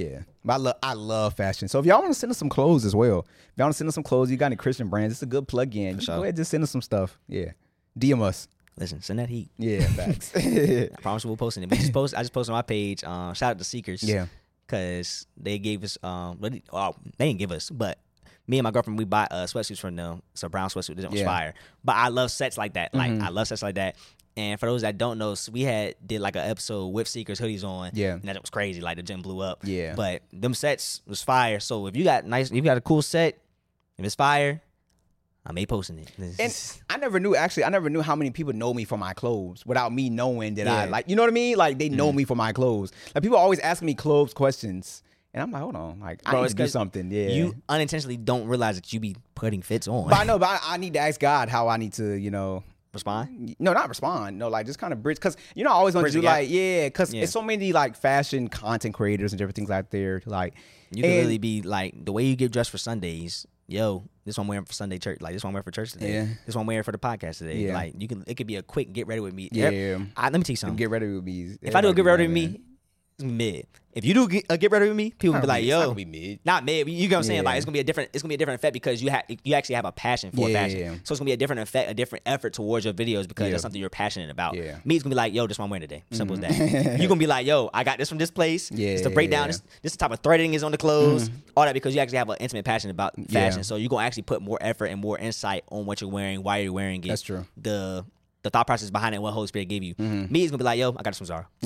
But I love I love fashion. So if y'all want to send us some clothes as well, if y'all want to send us some clothes, you got any Christian brands? It's a good plug-in. sure. Go ahead, just send us some stuff. Yeah, D M us. Listen, send that heat. Yeah, facts. I promise we'll post it. We just post. I just posted on my page. Um, shout out to Seekers. Yeah. Because they gave us. Um, well, they didn't give us, but me and my girlfriend, we buy uh, sweatsuits from them. It's a brown sweatsuit. It was Yeah. fire. But I love sets like that. Like Mhm. I love sets like that. And for those that don't know, so we had did like an episode with Seekers hoodies on. Yeah. And that was crazy. Like the gym blew up. Yeah. But them sets was fire. So if you got nice, if you got a cool set, if it's fire, I may posting it. And I never knew, actually, I never knew how many people know me for my clothes without me knowing that I, Yeah. like, you know what I mean? Like, they know me for my clothes. Like, people always ask me clothes questions. And I'm like, hold on. Like, I Bro, need it's to do 'cause something. Yeah. You unintentionally don't realize that you be putting fits on. But I know, but I, I need to ask God how I need to, you know, Respond. no, not respond. No, like just kind of bridge. Cause you know, I always want to Bridge the do gap. like, yeah, cause Yeah. it's so many like fashion content creators and different things out there. Like, You can and- really be like the way you get dressed for Sundays. Yo, this one I'm wearing for Sunday church. Like this one I'm wearing for church today. Yeah. This one I'm wearing for the podcast today. Yeah. Like you can, it could be a quick get ready with me. Yeah. Every- I, let me tell you something. get ready with me. if I do a get ready with Everybody me, it's mid. If you do get, a get ready with me, people Not be like, really- it's not yo, gonna be mid. not mid. You know what I'm saying? Yeah. Like it's gonna be a different. It's gonna be a different effect because you have you actually have a passion for Yeah, fashion. yeah. So it's gonna be a different effect, a different effort towards your videos because Yeah. that's something you're passionate about. Yeah. Me, it's gonna be like, yo, this one I'm wearing today. Simple as that. You're gonna be like, yo, I got this from this place. Yeah, It's the breakdown. yeah. This, this the type of threading is on the clothes. All that because you actually have an intimate passion about fashion. Yeah. So you're gonna actually put more effort and more insight on what you're wearing, why you're wearing it. That's true. The the thought process behind it, what Holy Spirit gave you. Me, it's gonna be like, yo, I got this from Zara.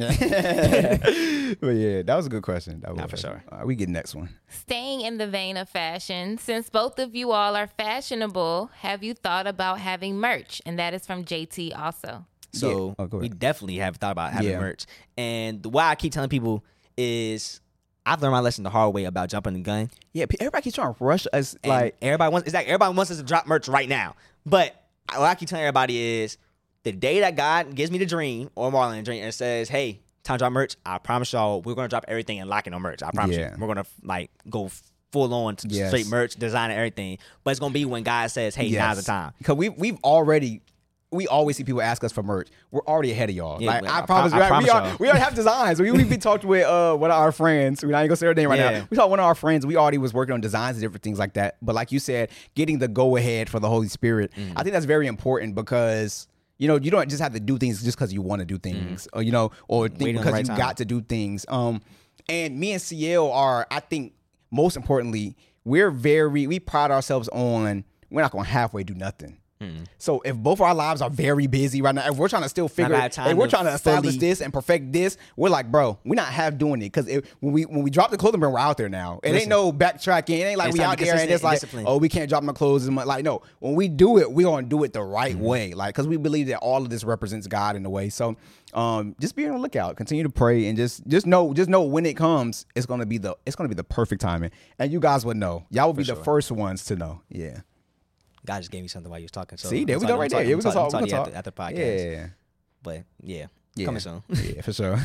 But yeah, that was a good question. That was, Nah, for sure. All right, we get next one. Staying in the vein of fashion, since both of you all are fashionable, have you thought about having merch? And that is from J T also. So Yeah. Oh, go we ahead. definitely have thought about having Yeah. merch. And the why I keep telling people is I've learned my lesson the hard way about jumping the gun. Yeah, pe- everybody keeps trying to rush us. And Like, everybody wants it's like everybody wants us to drop merch right now. But what I keep telling everybody is the day that God gives me the dream or Marlon a dream and says, hey, time to drop merch, I promise y'all we're gonna drop everything and lock in on merch. I promise Yeah. you. We're gonna like go full on to Yes. straight merch, design and everything. But it's gonna be when God says, hey, now's the time. Because we we've already. We always see people ask us for merch. We're already ahead of y'all. Yeah, like well, I, I promise, pro- I you, we, promise are, y'all. we already have designs. We we been talked with uh one of our friends. We're not even gonna say her name right Yeah. now. We talked one of our friends. We already was working on designs and different things like that. But like you said, getting the go ahead for the Holy Spirit, Mm. I think that's very important because you know you don't just have to do things just because you want to do things, or you know, or think Wait on the because right you time. got to do things. Um, and me and C L are, I think, most importantly, we're very we pride ourselves on we're not gonna halfway do nothing. So if both of our lives are very busy right now, if we're trying to still figure, Not have time if we're to trying to establish fully- this and perfect this, we're like, bro, we're not half doing it because when we when we drop the clothing brand, we're out there now. It ain't Listen. no backtracking. It ain't like It's we time out to be there and consistent it's like, and disciplined. oh, we can't drop my clothes. And my, like, no, when we do it, we're gonna do it the right Mm-hmm. way, like because we believe that all of this represents God in a way. So, um, just be on the lookout, continue to pray, and just just know just know when it comes, it's gonna be the it's gonna be the perfect timing, and you guys would know. Y'all will be the sure. first ones to know. Yeah. God just gave me something while you was talking. So See, there I'm we talking- go right I'm there. talking- Yeah, I'm we can talking- talk. I'm We can talking talk. after, after the podcast. Yeah. But yeah, Yeah. coming soon. Yeah, for sure.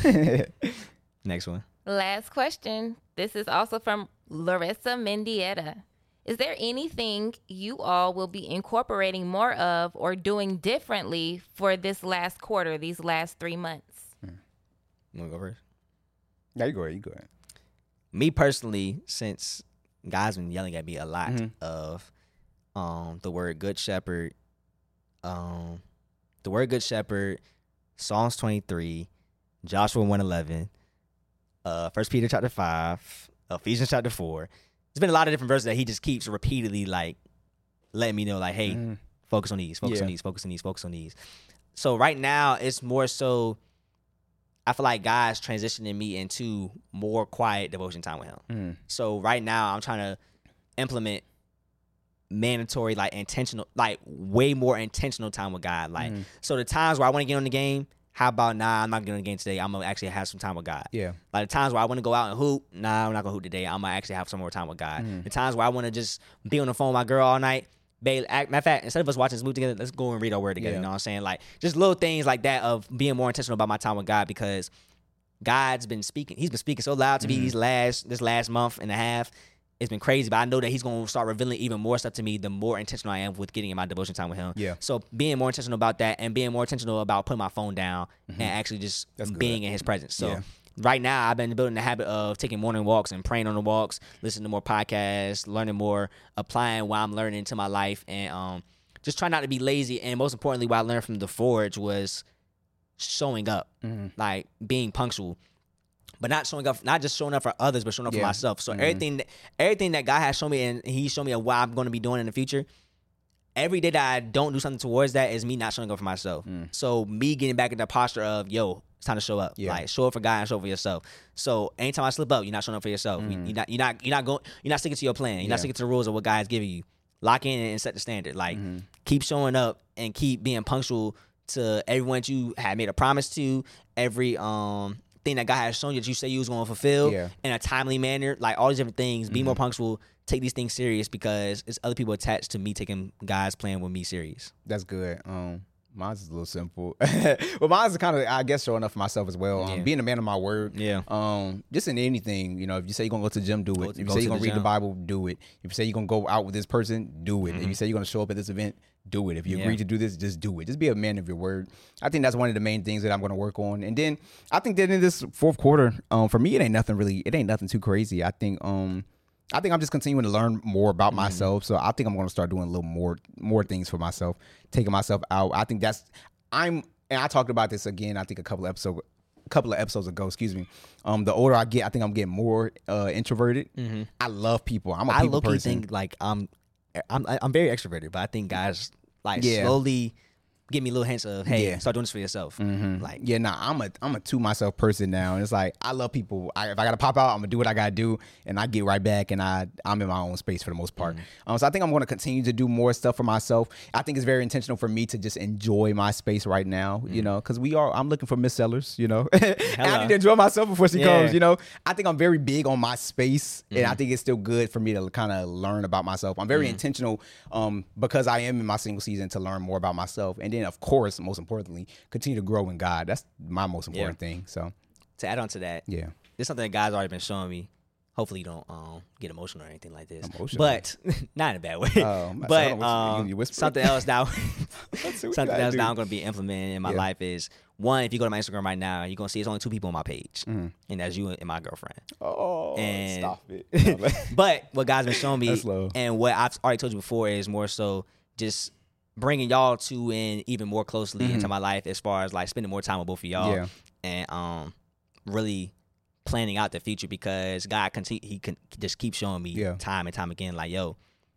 Next one. Last question. This is also from Larissa Mendieta. Is there anything you all will be incorporating more of or doing differently for this last quarter, these last three months? You wanna go first? Yeah, you go ahead. You go ahead. Me personally, since guys been yelling at me a lot Mhm. of um the word good shepherd, um the word good shepherd, Psalms twenty-three, Joshua one eleven, uh First Peter chapter five, Ephesians chapter four. There's been a lot of different verses that he just keeps repeatedly like letting me know like, hey, Mhm. focus on these, focus Yeah. on these, focus on these, focus on these. So right now it's more so I feel like God's transitioning me into more quiet devotion time with him. Mm. So right now I'm trying to implement mandatory, like intentional, like way more intentional time with God. Like, Mhm. so the times where I want to get on the game, how about nah, I'm not getting on the game today. I'm gonna actually have some time with God. Yeah. Like the times where I want to go out and hoop, nah, I'm not gonna hoop today. I'm gonna actually have some more time with God. Mhm. The times where I want to just be on the phone with my girl all night, babe. Act, matter of fact, instead of us watching this movie together, let's go and read our word together. Yeah. You know what I'm saying? Like just little things like that of being more intentional about my time with God because God's been speaking. He's been speaking so loud to me Mhm. these last this last month and a half. It's been crazy, but I know that he's going to start revealing even more stuff to me the more intentional I am with getting in my devotion time with him. Yeah. So being more intentional about that and being more intentional about putting my phone down and actually just That's good. being in his presence. So Yeah. right now I've been building the habit of taking morning walks and praying on the walks, listening to more podcasts, learning more, applying what I'm learning to my life, and um, just trying not to be lazy. And most importantly, what I learned from the Forge was showing up, mm-hmm. like being punctual. But not showing up, not just showing up for others, but showing up yeah. for myself. So mm-hmm. everything, everything that God has shown me, and He showed me what I'm going to be doing in the future. Every day that I don't do something towards that is me not showing up for myself. Mm. So me getting back in the posture of, yo, it's time to show up. Yeah. Like show up for God and show up for yourself. So anytime I slip up, you're not showing up for yourself. Mm. You're not, you're not, you're not going, you're not sticking to your plan. You're yeah. not sticking to the rules of what God is giving you. Lock in and set the standard. Like mm-hmm. keep showing up and keep being punctual to everyone that you had made a promise to. Every um. thing that God has shown you that you say you was going to fulfill yeah. in a timely manner, like all these different things. Be mm-hmm. more punctual. Take these things serious because it's other people attached to me taking God's plan with me serious. That's good. Um, mine's is a little simple, but mine's is kind of, I guess, showing up for myself as well. Um, yeah. Being a man of my word. Yeah. Um, just in anything, you know, if you say you're gonna go to the gym, do it. Go, if you say you're gonna read gym. the Bible, do it. If you say you're gonna go out with this person, do it. Mm-hmm. If you say you're gonna show up at this event, do it. If you yeah. agree to do this, just do it. Just be a man of your word. I think that's one of the main things that I'm going to work on. And then I think that in this fourth quarter, um, for me, it ain't nothing really, it ain't nothing too crazy. I think, um, I think I'm just continuing to learn more about mm-hmm. myself. So I think I'm going to start doing a little more, more things for myself, taking myself out. I think that's, I'm, and I talked about this again, I think a couple of episodes, a couple of episodes ago, excuse me. Um, the older I get, I think I'm getting more uh, introverted. Mm-hmm. I love people. I'm a people I person. I think like I'm, I'm, I'm very extroverted, but I think guys like yeah. slowly give me little hints of, hey, yeah. start doing this for yourself. Mm-hmm. Like, yeah, nah, I'm a I'm a to myself person now, and it's like I love people. I, if I gotta pop out, I'm gonna do what I gotta do, and I get right back, and I I'm in my own space for the most part. Mm-hmm. Um, so I think I'm gonna continue to do more stuff for myself. I think it's very intentional for me to just enjoy my space right now, mm-hmm. you know, because we are. I'm looking for Miss Sellers, you know. I need to enjoy myself before she yeah. comes, you know. I think I'm very big on my space, mm-hmm. and I think it's still good for me to kind of learn about myself. I'm very mm-hmm. intentional, um, because I am in my single season to learn more about myself, and then of course, most importantly, continue to grow in God. That's my most important yeah. thing. So to add on to that, yeah, there's something that God's already been showing me. Hopefully you don't um, get emotional or anything like this. Emotional. But not in a bad way. Oh, but um, you, you something else now something else now I'm going to be implementing in my yeah. life is, one, if you go to my Instagram right now, you're going to see it's only two people on my page. Mm-hmm. And that's you and my girlfriend. Oh, and, stop it. But what God's been showing me and what I've already told you before is more so just bringing y'all two in even more closely mm-hmm. into my life as far as like spending more time with both of y'all yeah. and um really planning out the future, because God continue, he can just keep showing me yeah. time and time again like, yo,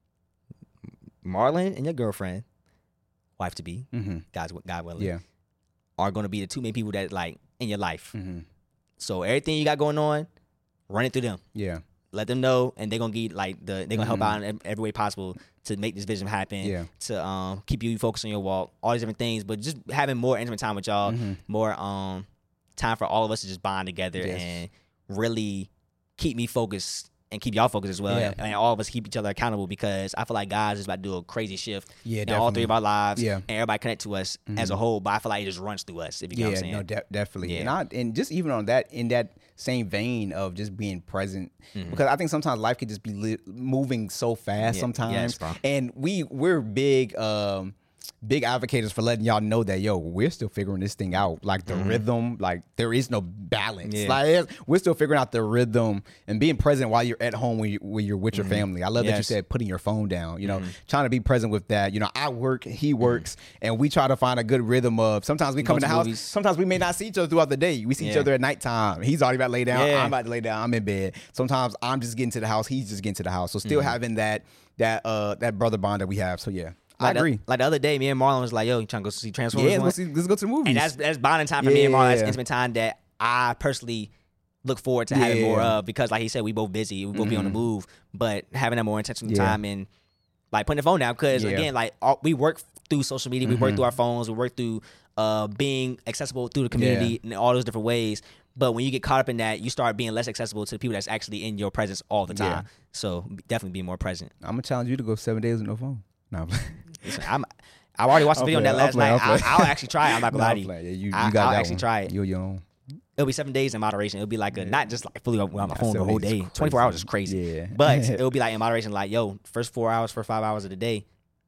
Marlon and your girlfriend, wife to be, mm-hmm. God's God willing, yeah. are going to be the two main people that like in your life. Mm-hmm. So everything you got going on, run it through them. Yeah. Let them know, and they're gonna get like the they're gonna mm-hmm. help out in every way possible to make this vision happen. Yeah. To um keep you focused on your walk, all these different things, but just having more intimate time with y'all, mm-hmm. more um time for all of us to just bond together yes. and really keep me focused and keep y'all focused as well, yeah. and all of us keep each other accountable, because I feel like God's is about to do a crazy shift yeah, in all three of our lives, yeah. and everybody connect to us mm-hmm. as a whole. But I feel like it just runs through us. If you yeah, know what I'm saying, no, de- definitely. Yeah. And I, and just even on that, in that same vein of just being present, mm-hmm. because I think sometimes life could just be li- moving so fast yeah. sometimes, yes, and we we're big. Um, Big advocates for letting y'all know that, yo, we're still figuring this thing out. Like the mm-hmm. rhythm, like there is no balance. Yeah. Like we're still figuring out the rhythm and being present while you're at home when, you, when you're with mm-hmm. your family. I love yes. that you said putting your phone down, you know, mm-hmm. trying to be present with that. You know, I work, he works, mm-hmm. and we try to find a good rhythm of, sometimes we come in the house, movies. Sometimes we may not see each other throughout the day. We see yeah. each other at nighttime. He's already about to lay down. Yeah. I'm about to lay down. I'm in bed. Sometimes I'm just getting to the house. He's just getting to the house. So still mm-hmm. having that, that, uh, that brother bond that we have. So yeah. Like I agree. The, like the other day, me and Marlon was like, yo, you trying to go see Transformers? Yeah, let's, see, let's go to the movies. And that's that's bonding time for yeah. me and Marlon. That's intimate time that I personally look forward to yeah. having more of, because like he said, we both busy. We both mm-hmm. be on the move. But having that more intentional yeah. time and like putting the phone down, because yeah. again, like all, we work through social media. Mm-hmm. We work through our phones. We work through uh, being accessible through the community yeah. in all those different ways. But when you get caught up in that, you start being less accessible to the people that's actually in your presence all the time. Yeah. So definitely be more present. I'm going to challenge you to go seven days with no phone. No, Listen, I'm. I already watched the video on that last play, night. I'll, I'll, I'll actually try it. I'm not gonna no, lie to you. Yeah, you, you I, got I'll that actually one. try it. You're your own. It'll be seven days in moderation. It'll be like a yeah. not just like fully on my phone the whole day. Crazy. twenty-four hours is crazy. Yeah. But it'll be like in moderation. Like, yo, first four hours, first five hours of the day,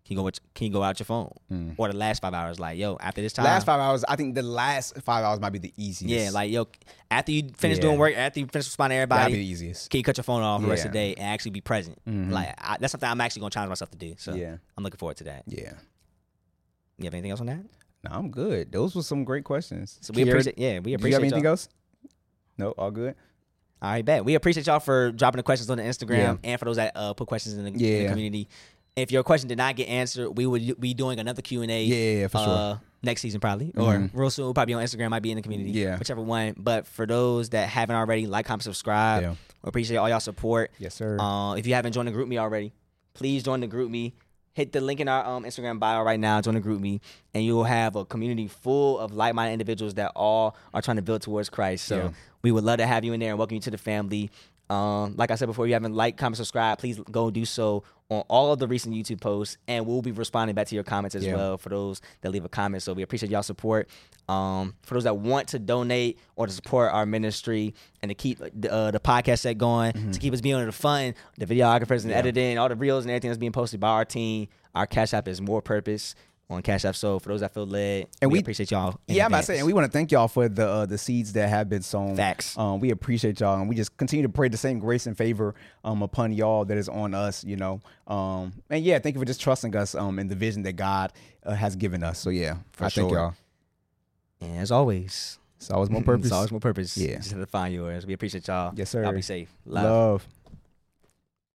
Can you go? With, can you go out your phone? Mm. Or the last five hours, like yo, after this time. Last five hours, I think the last five hours might be the easiest. Yeah, like yo, after you finish Yeah. doing work, after you finish responding to everybody, that'd be the easiest. can you cut your phone off the rest of the Yeah. day and actually be present? Mhm. Like I, that's something I'm actually gonna challenge myself to do. So Yeah. I'm looking forward to that. Yeah. You have anything else on that? No, I'm good. Those were some great questions. So we Kiera, appreciate. Yeah, we Do you appreciate. have anything y'all. else? No, all good. All right, bet. We appreciate y'all for dropping the questions on the Instagram Yeah. and for those that uh, put questions in the, in the Yeah. community. If your question did not get answered, we would be doing another Q and A. Yeah, for sure. uh, Next season probably, or Mhm. real soon. We'll probably be on Instagram, might be in the community. Yeah. Whichever one. But for those that haven't already, like, comment, subscribe. Yeah. We appreciate all y'all support. Yes, sir. Uh, if you haven't joined the group me already, please join the group me. Hit the link in our um, Instagram bio right now. Join the group me, and you will have a community full of like-minded individuals that all are trying to build towards Christ. So Yeah. we would love to have you in there and welcome you to the family. Um, like I said before, if you haven't liked, comment, subscribe, please go do so on all of the recent YouTube posts, and we'll be responding back to your comments as Yeah. well for those that leave a comment. So we appreciate y'all support. Um, for those that want to donate or to support our ministry and to keep the, uh, the podcast set going, Mm-hmm. to keep us being able to fund the videographers and Yeah. editing, all the reels and everything that's being posted by our team, our Cash App is More Purpose on Cash App. So for those that feel led, And we, we- appreciate y'all. in Yeah, I'm about to advance. say, and we want to thank y'all for the uh, the seeds that have been sown. Facts. Um, we appreciate y'all, and we just continue to pray the same grace and favor um upon y'all that is on us. You know, um, and yeah, thank you for just trusting us um in the vision that God uh, has given us. So yeah, For I thank sure. y'all. And as always, It's always more purpose. It's always more purpose. Yeah. Just have to find yours. We appreciate y'all. Yes, sir. Y'all be safe. Love. Love.